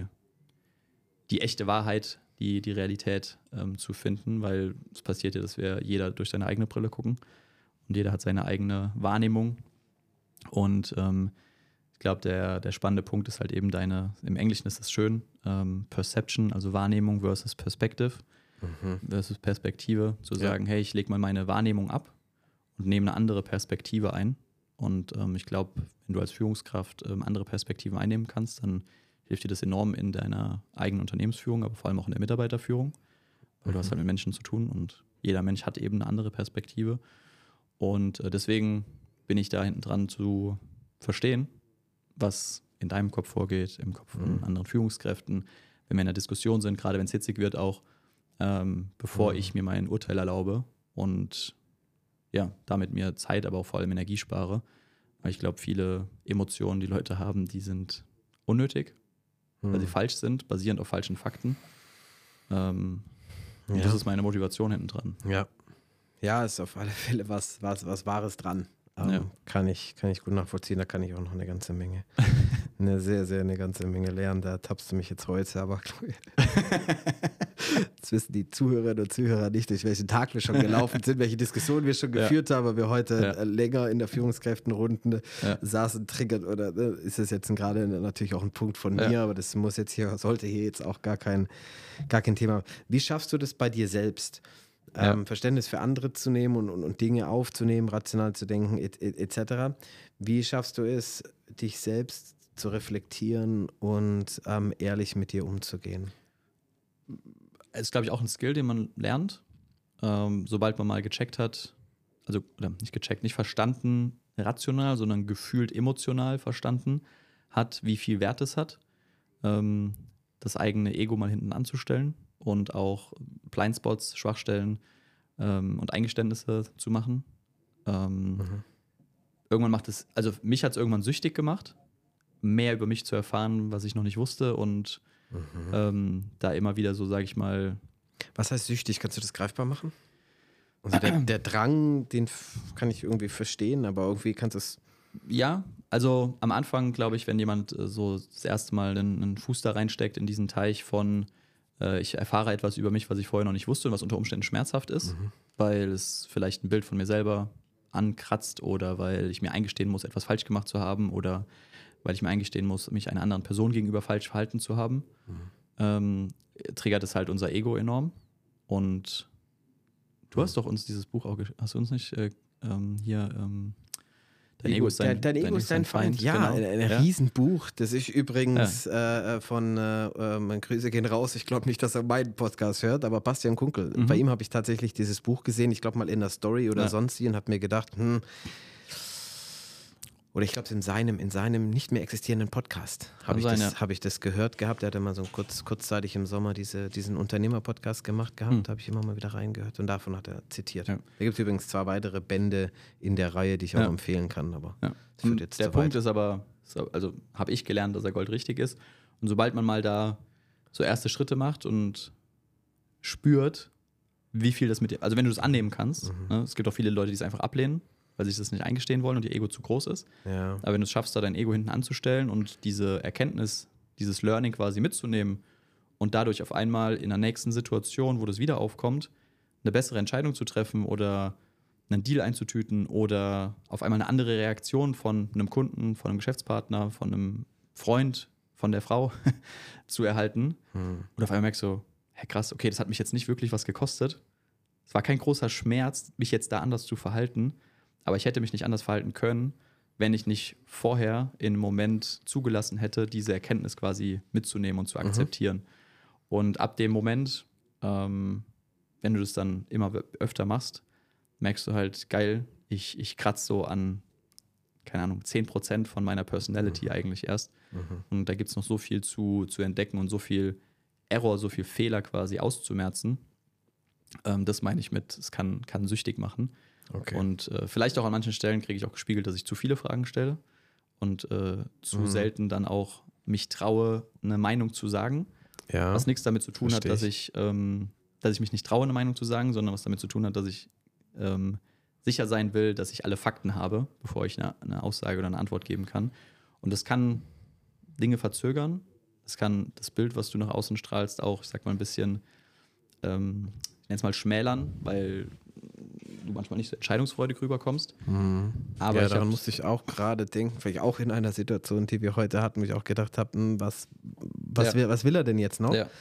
echte Wahrheit, die Realität zu finden, weil es passiert ja, dass wir jeder durch seine eigene Brille gucken und jeder hat seine eigene Wahrnehmung. Und ich glaube, der spannende Punkt ist halt eben im Englischen ist es schön, Perception, also Wahrnehmung versus Perspective, versus Perspektive, zu sagen, hey, ich lege mal meine Wahrnehmung ab und nehme eine andere Perspektive ein. Und ich glaube, wenn du als Führungskraft andere Perspektiven einnehmen kannst, dann hilft dir das enorm in deiner eigenen Unternehmensführung, aber vor allem auch in der Mitarbeiterführung, weil du hast halt mit Menschen zu tun und jeder Mensch hat eben eine andere Perspektive. Und deswegen bin ich da hinten dran zu verstehen, was in deinem Kopf vorgeht, im Kopf von anderen Führungskräften, wenn wir in der Diskussion sind, gerade wenn es hitzig wird auch, bevor ich mir mein Urteil erlaube und ja, damit mir Zeit, aber auch vor allem Energie spare. Weil ich glaube, viele Emotionen, die Leute haben, die sind unnötig, weil sie falsch sind, basierend auf falschen Fakten. Und das ist meine Motivation hinten dran. Ja, ist auf alle Fälle was Wahres dran. Kann ich gut nachvollziehen, da kann ich auch noch eine ganze Menge, eine ganze Menge lernen. Da tappst du mich jetzt heute, aber das wissen die Zuhörerinnen und Zuhörer nicht, durch welchen Tag wir schon gelaufen sind, welche Diskussionen wir schon geführt haben, weil wir heute länger in der Führungskräftenrunde saßen, triggert oder ist das jetzt gerade natürlich auch ein Punkt von mir, aber das sollte hier jetzt auch gar kein Thema. Wie schaffst du das bei dir selbst? Verständnis für andere zu nehmen und Dinge aufzunehmen, rational zu denken, etc. Wie schaffst du es, dich selbst zu reflektieren und ehrlich mit dir umzugehen? Es ist, glaube ich, auch ein Skill, den man lernt, sobald man mal gecheckt hat, oder nicht verstanden rational, sondern gefühlt emotional verstanden hat, wie viel Wert es hat, das eigene Ego mal hinten anzustellen und auch Blindspots, Schwachstellen und Eingeständnisse zu machen. Irgendwann mich hat es irgendwann süchtig gemacht, mehr über mich zu erfahren, was ich noch nicht wusste und da immer wieder so, sage ich mal, Was heißt süchtig? Kannst du das greifbar machen? Also der Drang, den kann ich irgendwie verstehen, aber irgendwie kannst du es... Ja, also am Anfang, glaube ich, wenn jemand so das erste Mal einen Fuß da reinsteckt in diesen Teich von ich erfahre etwas über mich, was ich vorher noch nicht wusste und was unter Umständen schmerzhaft ist, weil es vielleicht ein Bild von mir selber ankratzt oder weil ich mir eingestehen muss, etwas falsch gemacht zu haben oder weil ich mir eingestehen muss, mich einer anderen Person gegenüber falsch verhalten zu haben, triggert es halt unser Ego enorm. Und du hast doch uns dieses Buch auch, hast du uns nicht Dein Ego ist dein Feind. Ja, genau. Ein Riesenbuch. Das ist übrigens von Grüße gehen raus. Ich glaube nicht, dass er meinen Podcast hört, aber Bastian Kunkel. Bei ihm habe ich tatsächlich dieses Buch gesehen. Ich glaube mal in der Story oder sonst wie und habe mir gedacht, oder ich glaube, in seinem nicht mehr existierenden Podcast habe ich das gehört gehabt. Er hatte mal so kurzzeitig im Sommer diesen Unternehmer-Podcast gemacht gehabt. Da habe ich immer mal wieder reingehört und davon hat er zitiert. Ja. Da gibt es übrigens 2 weitere Bände in der Reihe, die ich auch empfehlen kann. Aber das führt jetzt der Punkt ist aber, also habe ich gelernt, dass er goldrichtig ist. Und sobald man mal da so erste Schritte macht und spürt, wie viel das mit dir, also wenn du das annehmen kannst, ne, es gibt auch viele Leute, die es einfach ablehnen, weil sie sich das nicht eingestehen wollen und ihr Ego zu groß ist. Ja. Aber wenn du es schaffst, da dein Ego hinten anzustellen und diese Erkenntnis, dieses Learning quasi mitzunehmen und dadurch auf einmal in der nächsten Situation, wo das wieder aufkommt, eine bessere Entscheidung zu treffen oder einen Deal einzutüten oder auf einmal eine andere Reaktion von einem Kunden, von einem Geschäftspartner, von einem Freund, von der Frau zu erhalten. Und auf einmal merkst du, hey krass, okay, das hat mich jetzt nicht wirklich was gekostet. Es war kein großer Schmerz, mich jetzt da anders zu verhalten. Aber ich hätte mich nicht anders verhalten können, wenn ich nicht vorher in einem Moment zugelassen hätte, diese Erkenntnis quasi mitzunehmen und zu akzeptieren. Und ab dem Moment, wenn du das dann immer öfter machst, merkst du halt, geil, ich kratze so an, keine Ahnung, 10% von meiner Personality eigentlich erst. Und da gibt es noch so viel zu entdecken und so viel Error, so viel Fehler quasi auszumerzen. Das meine ich mit, es kann süchtig machen. Okay. Und vielleicht auch an manchen Stellen kriege ich auch gespiegelt, dass ich zu viele Fragen stelle und zu selten dann auch mich traue, eine Meinung zu sagen. Ja, was nichts damit zu tun hat, dass ich mich nicht traue, eine Meinung zu sagen, sondern was damit zu tun hat, dass ich sicher sein will, dass ich alle Fakten habe, bevor ich eine Aussage oder eine Antwort geben kann. Und das kann Dinge verzögern. Das kann das Bild, was du nach außen strahlst, auch, ich sag mal, ein bisschen, ich nenne es mal, schmälern, weil du manchmal nicht so entscheidungsfreudig rüberkommst. Aber ja, daran musste ich auch gerade denken, vielleicht auch in einer Situation, die wir heute hatten, wo ich auch gedacht habe, was will er denn jetzt noch? Ja,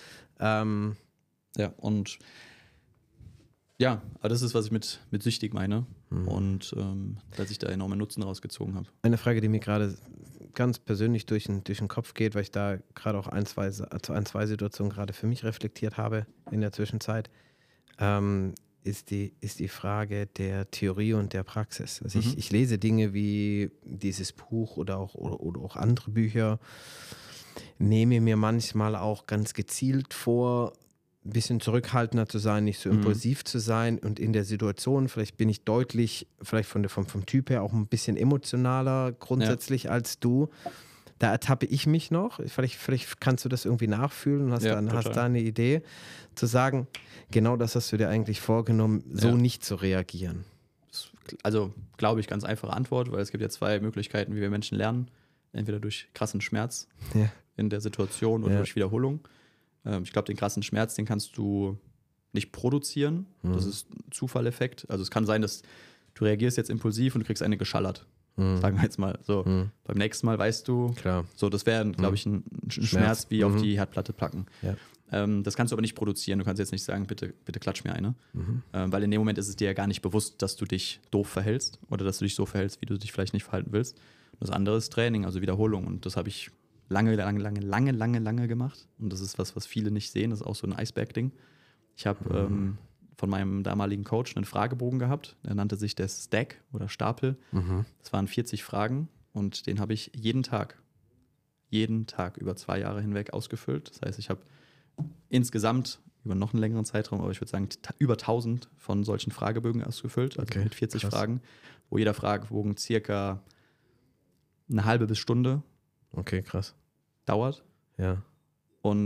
und ja, aber das ist, was ich mit süchtig meine und dass ich da enormen Nutzen rausgezogen habe. Eine Frage, die mir gerade ganz persönlich durch den Kopf geht, weil ich da gerade auch ein, zwei Situationen gerade für mich reflektiert habe in der Zwischenzeit, ist die Frage der Theorie und der Praxis. Also ich lese Dinge wie dieses Buch oder auch andere Bücher, nehme mir manchmal auch ganz gezielt vor, ein bisschen zurückhaltender zu sein, nicht so impulsiv zu sein und in der Situation, vielleicht bin ich deutlich, vielleicht vom Typ her auch ein bisschen emotionaler grundsätzlich als du. Da ertappe ich mich noch. Vielleicht kannst du das irgendwie nachfühlen und hast da eine Idee, zu sagen, genau das hast du dir eigentlich vorgenommen, so nicht zu reagieren. Also, glaube ich, ganz einfache Antwort, weil es gibt ja 2 Möglichkeiten, wie wir Menschen lernen. Entweder durch krassen Schmerz in der Situation oder durch Wiederholung. Ich glaube, den krassen Schmerz, den kannst du nicht produzieren. Das ist ein Zufalleffekt. Also es kann sein, dass du reagierst jetzt impulsiv und du kriegst eine geschallert. Sagen wir jetzt mal so. Beim nächsten Mal weißt du, so, das wäre, glaube ich, ein Schmerz wie auf die Herdplatte packen. Ja. Das kannst du aber nicht produzieren. Du kannst jetzt nicht sagen, bitte klatsch mir eine. Weil in dem Moment ist es dir ja gar nicht bewusst, dass du dich doof verhältst oder dass du dich so verhältst, wie du dich vielleicht nicht verhalten willst. Und das andere ist Training, also Wiederholung. Und das habe ich lange gemacht. Und das ist was viele nicht sehen. Das ist auch so ein Eisberg-Ding. Ich habe von meinem damaligen Coach einen Fragebogen gehabt. Der nannte sich der Stack oder Stapel. Das waren 40 Fragen und den habe ich jeden Tag über 2 Jahre hinweg ausgefüllt. Das heißt, ich habe insgesamt über noch einen längeren Zeitraum, aber ich würde sagen über 1000 von solchen Fragebögen ausgefüllt, also mit 40 Fragen, wo jeder Fragebogen circa eine halbe bis Stunde dauert. Ja. Und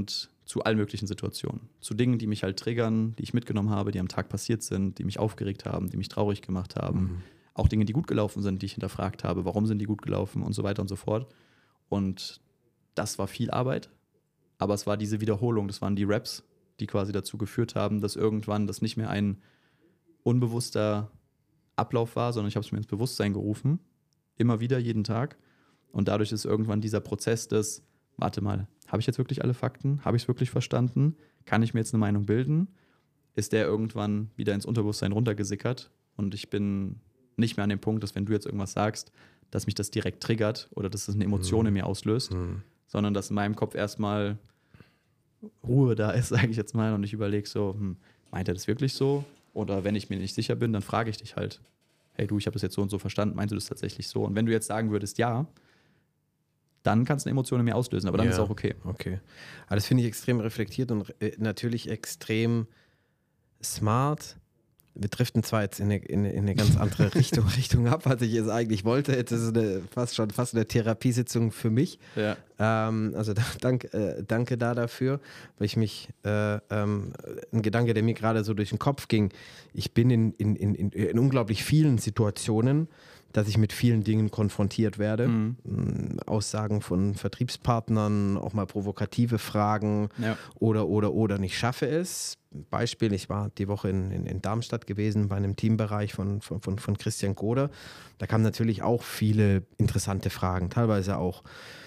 zu allen möglichen Situationen. Zu Dingen, die mich halt triggern, die ich mitgenommen habe, die am Tag passiert sind, die mich aufgeregt haben, die mich traurig gemacht haben. Auch Dinge, die gut gelaufen sind, die ich hinterfragt habe, warum sind die gut gelaufen und so weiter und so fort. Und das war viel Arbeit, aber es war diese Wiederholung, das waren die Raps, die quasi dazu geführt haben, dass irgendwann das nicht mehr ein unbewusster Ablauf war, sondern ich habe es mir ins Bewusstsein gerufen, immer wieder, jeden Tag. Und dadurch ist irgendwann dieser Prozess des, warte mal, habe ich jetzt wirklich alle Fakten? Habe ich es wirklich verstanden? Kann ich mir jetzt eine Meinung bilden? Ist der irgendwann wieder ins Unterbewusstsein runtergesickert? Und ich bin nicht mehr an dem Punkt, dass wenn du jetzt irgendwas sagst, dass mich das direkt triggert oder dass das eine Emotion in mir auslöst, sondern dass in meinem Kopf erstmal Ruhe da ist, sage ich jetzt mal, und ich überlege so, meint er das wirklich so? Oder wenn ich mir nicht sicher bin, dann frage ich dich halt, hey du, ich habe das jetzt so und so verstanden, meinst du das tatsächlich so? Und wenn du jetzt sagen würdest, ja, dann kannst du eine Emotion in mir auslösen, aber dann ist es auch okay. Okay. Aber das finde ich extrem reflektiert und natürlich extrem smart. Wir driften zwar jetzt in eine ganz andere Richtung ab, als ich es eigentlich wollte. Jetzt ist es fast eine Therapiesitzung für mich. Ja. Also danke dafür, weil ich mich, ein Gedanke, der mir gerade so durch den Kopf ging, ich bin in unglaublich vielen Situationen, dass ich mit vielen Dingen konfrontiert werde. Aussagen von Vertriebspartnern, auch mal provokative Fragen oder nicht schaffe es. Beispiel, ich war die Woche in Darmstadt gewesen bei einem Teambereich von Christian Goder. Da kamen natürlich auch viele interessante Fragen, teilweise auch,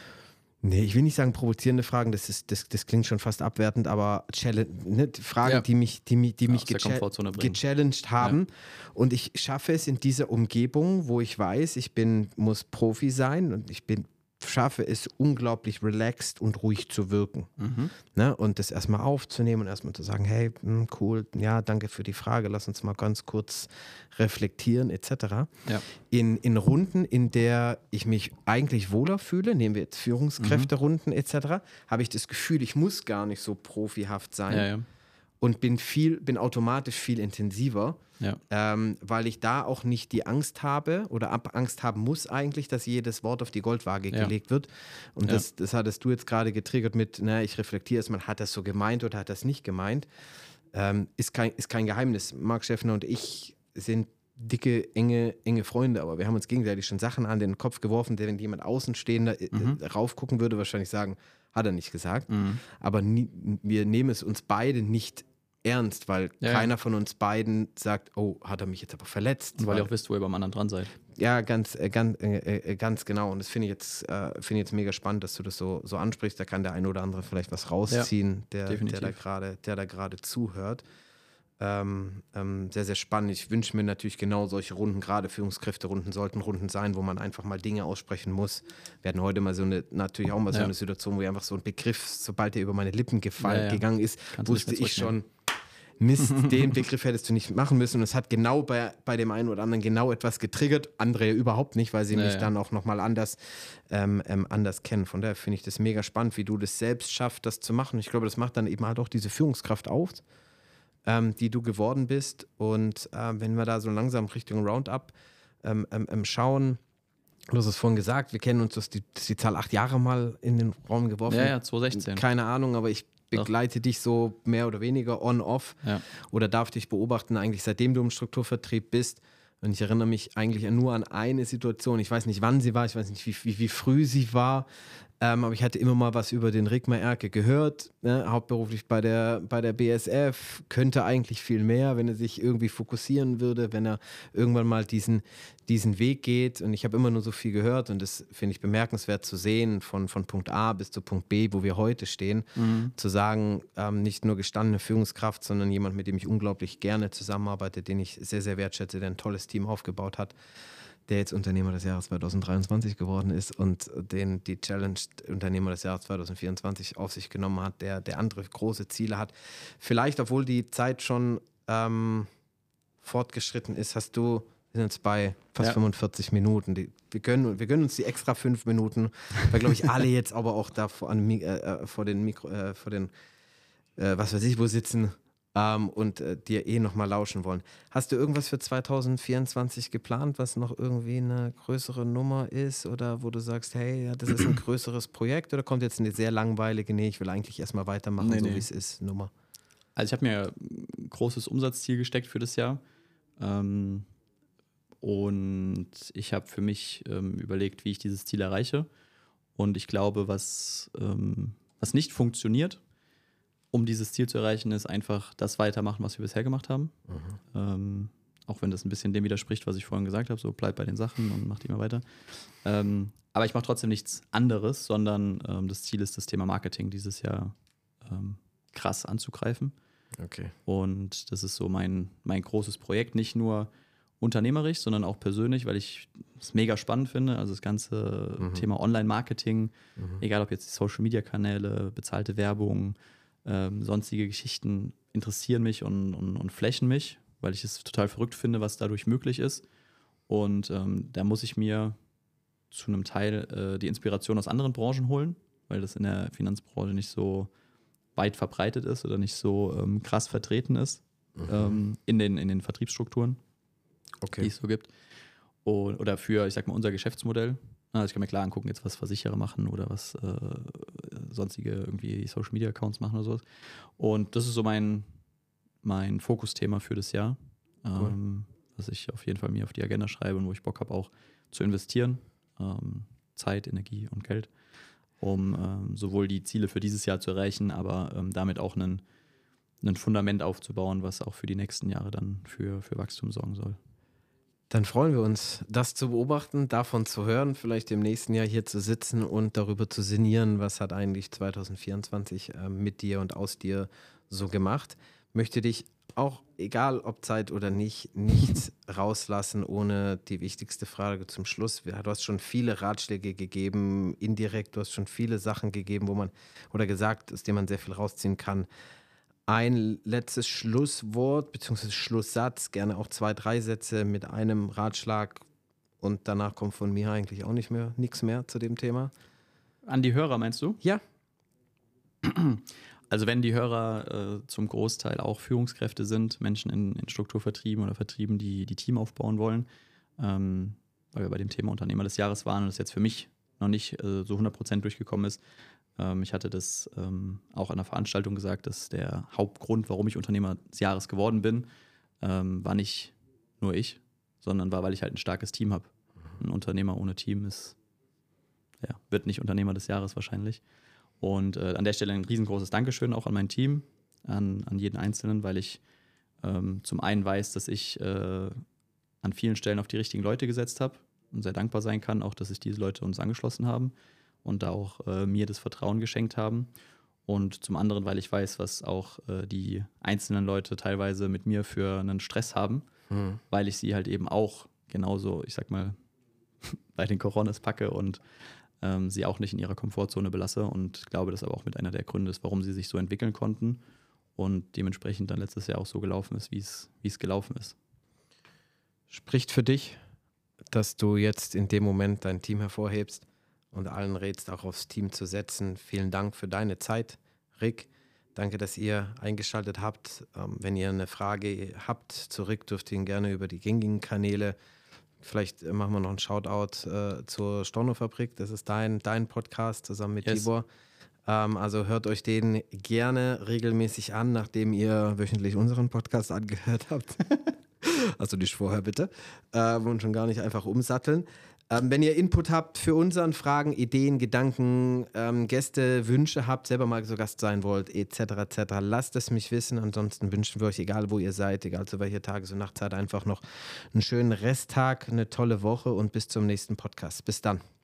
ich will nicht sagen provozierende Fragen, das klingt schon fast abwertend, aber Fragen, die mich gechallenged haben. Ja. Und ich schaffe es in dieser Umgebung, wo ich weiß, muss Profi sein und schaffe es, unglaublich relaxed und ruhig zu wirken. Ne? Und das erstmal aufzunehmen und erstmal zu sagen, hey, cool, ja, danke für die Frage, lass uns mal ganz kurz reflektieren, etc. Ja. In Runden, in der ich mich eigentlich wohler fühle, nehmen wir jetzt Führungskräfterunden, etc., habe ich das Gefühl, ich muss gar nicht so profihaft sein und bin automatisch viel intensiver. Weil ich da auch nicht die Angst habe oder Angst haben muss eigentlich, dass jedes Wort auf die Goldwaage gelegt wird. Und das hattest du jetzt gerade getriggert mit, ich reflektiere es, man hat das so gemeint oder hat das nicht gemeint. Ist kein Geheimnis. Marc Schäffner und ich sind dicke, enge Freunde, aber wir haben uns gegenseitig schon Sachen an den Kopf geworfen, wenn jemand Außenstehender raufgucken würde, wahrscheinlich sagen, hat er nicht gesagt. Aber wir nehmen es uns beide nicht ernst, weil keiner von uns beiden sagt, oh, hat er mich jetzt aber verletzt. Und weil ihr auch wisst, wo ihr beim anderen dran seid. Ja, ganz genau. Und das finde ich jetzt mega spannend, dass du das so ansprichst. Da kann der eine oder andere vielleicht was rausziehen, der da gerade zuhört. Sehr, sehr spannend. Ich wünsche mir natürlich genau solche Runden, gerade Führungskräfterunden sollten Runden sein, wo man einfach mal Dinge aussprechen muss. Wir hatten heute mal so eine Situation, wo einfach so ein Begriff, sobald der über meine Lippen gegangen ist, wusste ich schon, Mist, den Begriff hättest du nicht machen müssen. Und es hat genau bei dem einen oder anderen genau etwas getriggert, andere überhaupt nicht, weil sie mich dann auch nochmal anders kennen. Von daher finde ich das mega spannend, wie du das selbst schaffst, das zu machen. Ich glaube, das macht dann eben halt auch diese Führungskraft auf, die du geworden bist. Und wenn wir da so langsam Richtung Roundup schauen, du hast es vorhin gesagt, wir kennen uns, die Zahl 8 Jahre mal in den Raum geworfen. Ja, 2016. Keine Ahnung, aber ich begleite dich so mehr oder weniger on-off oder darf dich beobachten, eigentlich seitdem du im Strukturvertrieb bist. Und ich erinnere mich eigentlich nur an eine Situation. Ich weiß nicht, wann sie war, ich weiß nicht, wie früh sie war. Aber ich hatte immer mal was über den Rigmar Erke gehört, ne? Hauptberuflich bei der BASF, könnte eigentlich viel mehr, wenn er sich irgendwie fokussieren würde, wenn er irgendwann mal diesen Weg geht. Und ich habe immer nur so viel gehört und das finde ich bemerkenswert zu sehen, von Punkt A bis zu Punkt B, wo wir heute stehen, zu sagen, nicht nur gestandene Führungskraft, sondern jemand, mit dem ich unglaublich gerne zusammenarbeite, den ich sehr, sehr wertschätze, der ein tolles Team aufgebaut hat, der jetzt Unternehmer des Jahres 2023 geworden ist und die Challenge Unternehmer des Jahres 2024 auf sich genommen hat, der andere große Ziele hat. Vielleicht, obwohl die Zeit schon fortgeschritten ist, wir sind jetzt bei fast 45 Minuten. Wir gönnen uns die extra 5 Minuten, weil, glaube ich, alle jetzt aber auch da vor den was weiß ich wo sitzen und dir nochmal lauschen wollen. Hast du irgendwas für 2024 geplant, was noch irgendwie eine größere Nummer ist oder wo du sagst, hey, ja, das ist ein größeres Projekt oder kommt jetzt eine sehr langweilige, nee, ich will eigentlich erstmal weitermachen, so wie es ist, Nummer? Also ich habe mir ein großes Umsatzziel gesteckt für das Jahr und ich habe für mich überlegt, wie ich dieses Ziel erreiche und ich glaube, was nicht funktioniert, um dieses Ziel zu erreichen, ist einfach das weitermachen, was wir bisher gemacht haben. Auch wenn das ein bisschen dem widerspricht, was ich vorhin gesagt habe, so bleib bei den Sachen und mach die mal weiter. Aber ich mache trotzdem nichts anderes, sondern das Ziel ist, das Thema Marketing dieses Jahr krass anzugreifen. Okay. Und das ist so mein großes Projekt, nicht nur unternehmerisch, sondern auch persönlich, weil ich es mega spannend finde. Also das ganze Thema Online-Marketing, egal ob jetzt Social-Media-Kanäle, bezahlte Werbung, sonstige Geschichten interessieren mich und flashen mich, weil ich es total verrückt finde, was dadurch möglich ist. Und da muss ich mir zu einem Teil die Inspiration aus anderen Branchen holen, weil das in der Finanzbranche nicht so weit verbreitet ist oder nicht so krass vertreten ist in den Vertriebsstrukturen, die es so gibt. Oder für, ich sag mal, unser Geschäftsmodell. Also ich kann mir klar angucken, jetzt was Versicherer machen oder was sonstige irgendwie Social-Media-Accounts machen oder sowas. Und das ist so mein Fokusthema für das Jahr, cool. Was ich auf jeden Fall mir auf die Agenda schreibe und wo ich Bock habe auch zu investieren. Zeit, Energie und Geld, um sowohl die Ziele für dieses Jahr zu erreichen, aber damit auch ein Fundament aufzubauen, was auch für die nächsten Jahre dann für Wachstum sorgen soll. Dann freuen wir uns, das zu beobachten, davon zu hören, vielleicht im nächsten Jahr hier zu sitzen und darüber zu sinnieren, was hat eigentlich 2024 mit dir und aus dir so gemacht. Möchte dich auch, egal ob Zeit oder nicht, nichts rauslassen, ohne die wichtigste Frage zum Schluss. Du hast schon viele Ratschläge gegeben, indirekt, du hast schon viele Sachen gegeben, gesagt, aus denen man sehr viel rausziehen kann. Ein letztes Schlusswort bzw. Schlusssatz, gerne auch 2, 3 Sätze mit einem Ratschlag und danach kommt von mir eigentlich auch nichts mehr zu dem Thema. An die Hörer meinst du? Ja. Also wenn die Hörer zum Großteil auch Führungskräfte sind, Menschen in Strukturvertrieben oder Vertrieben, die Team aufbauen wollen, weil wir bei dem Thema Unternehmer des Jahres waren und das jetzt für mich noch nicht so 100% durchgekommen ist. Ich hatte das auch an der Veranstaltung gesagt, dass der Hauptgrund, warum ich Unternehmer des Jahres geworden bin, war nicht nur ich, sondern war, weil ich halt ein starkes Team habe. Ein Unternehmer ohne Team wird nicht Unternehmer des Jahres wahrscheinlich. Und an der Stelle ein riesengroßes Dankeschön auch an mein Team, an jeden Einzelnen, weil ich zum einen weiß, dass ich an vielen Stellen auf die richtigen Leute gesetzt habe und sehr dankbar sein kann, auch dass sich diese Leute uns angeschlossen haben und da auch mir das Vertrauen geschenkt haben. Und zum anderen, weil ich weiß, was auch die einzelnen Leute teilweise mit mir für einen Stress haben, weil ich sie halt eben auch genauso, ich sag mal, bei den Coronas packe und sie auch nicht in ihrer Komfortzone belasse und glaube, das aber auch mit einer der Gründe ist, warum sie sich so entwickeln konnten und dementsprechend dann letztes Jahr auch so gelaufen ist, wie es gelaufen ist. Spricht für dich, dass du jetzt in dem Moment dein Team hervorhebst und allen rätst, auch aufs Team zu setzen. Vielen Dank für deine Zeit, Rick. Danke, dass ihr eingeschaltet habt. Wenn ihr eine Frage habt zu Rick, dürft ihr ihn gerne über die gängigen Kanäle. Vielleicht machen wir noch einen Shoutout zur Stornofabrik. Das ist dein Podcast zusammen mit Tibor. Also hört euch den gerne regelmäßig an, nachdem ihr wöchentlich unseren Podcast angehört habt. Also nicht vorher bitte. Und schon gar nicht einfach umsatteln. Wenn ihr Input habt für unseren Fragen, Ideen, Gedanken, Gäste, Wünsche habt, selber mal so Gast sein wollt, etc., lasst es mich wissen. Ansonsten wünschen wir euch, egal wo ihr seid, egal zu welcher Tages- und Nachtzeit, einfach noch einen schönen Resttag, eine tolle Woche und bis zum nächsten Podcast. Bis dann.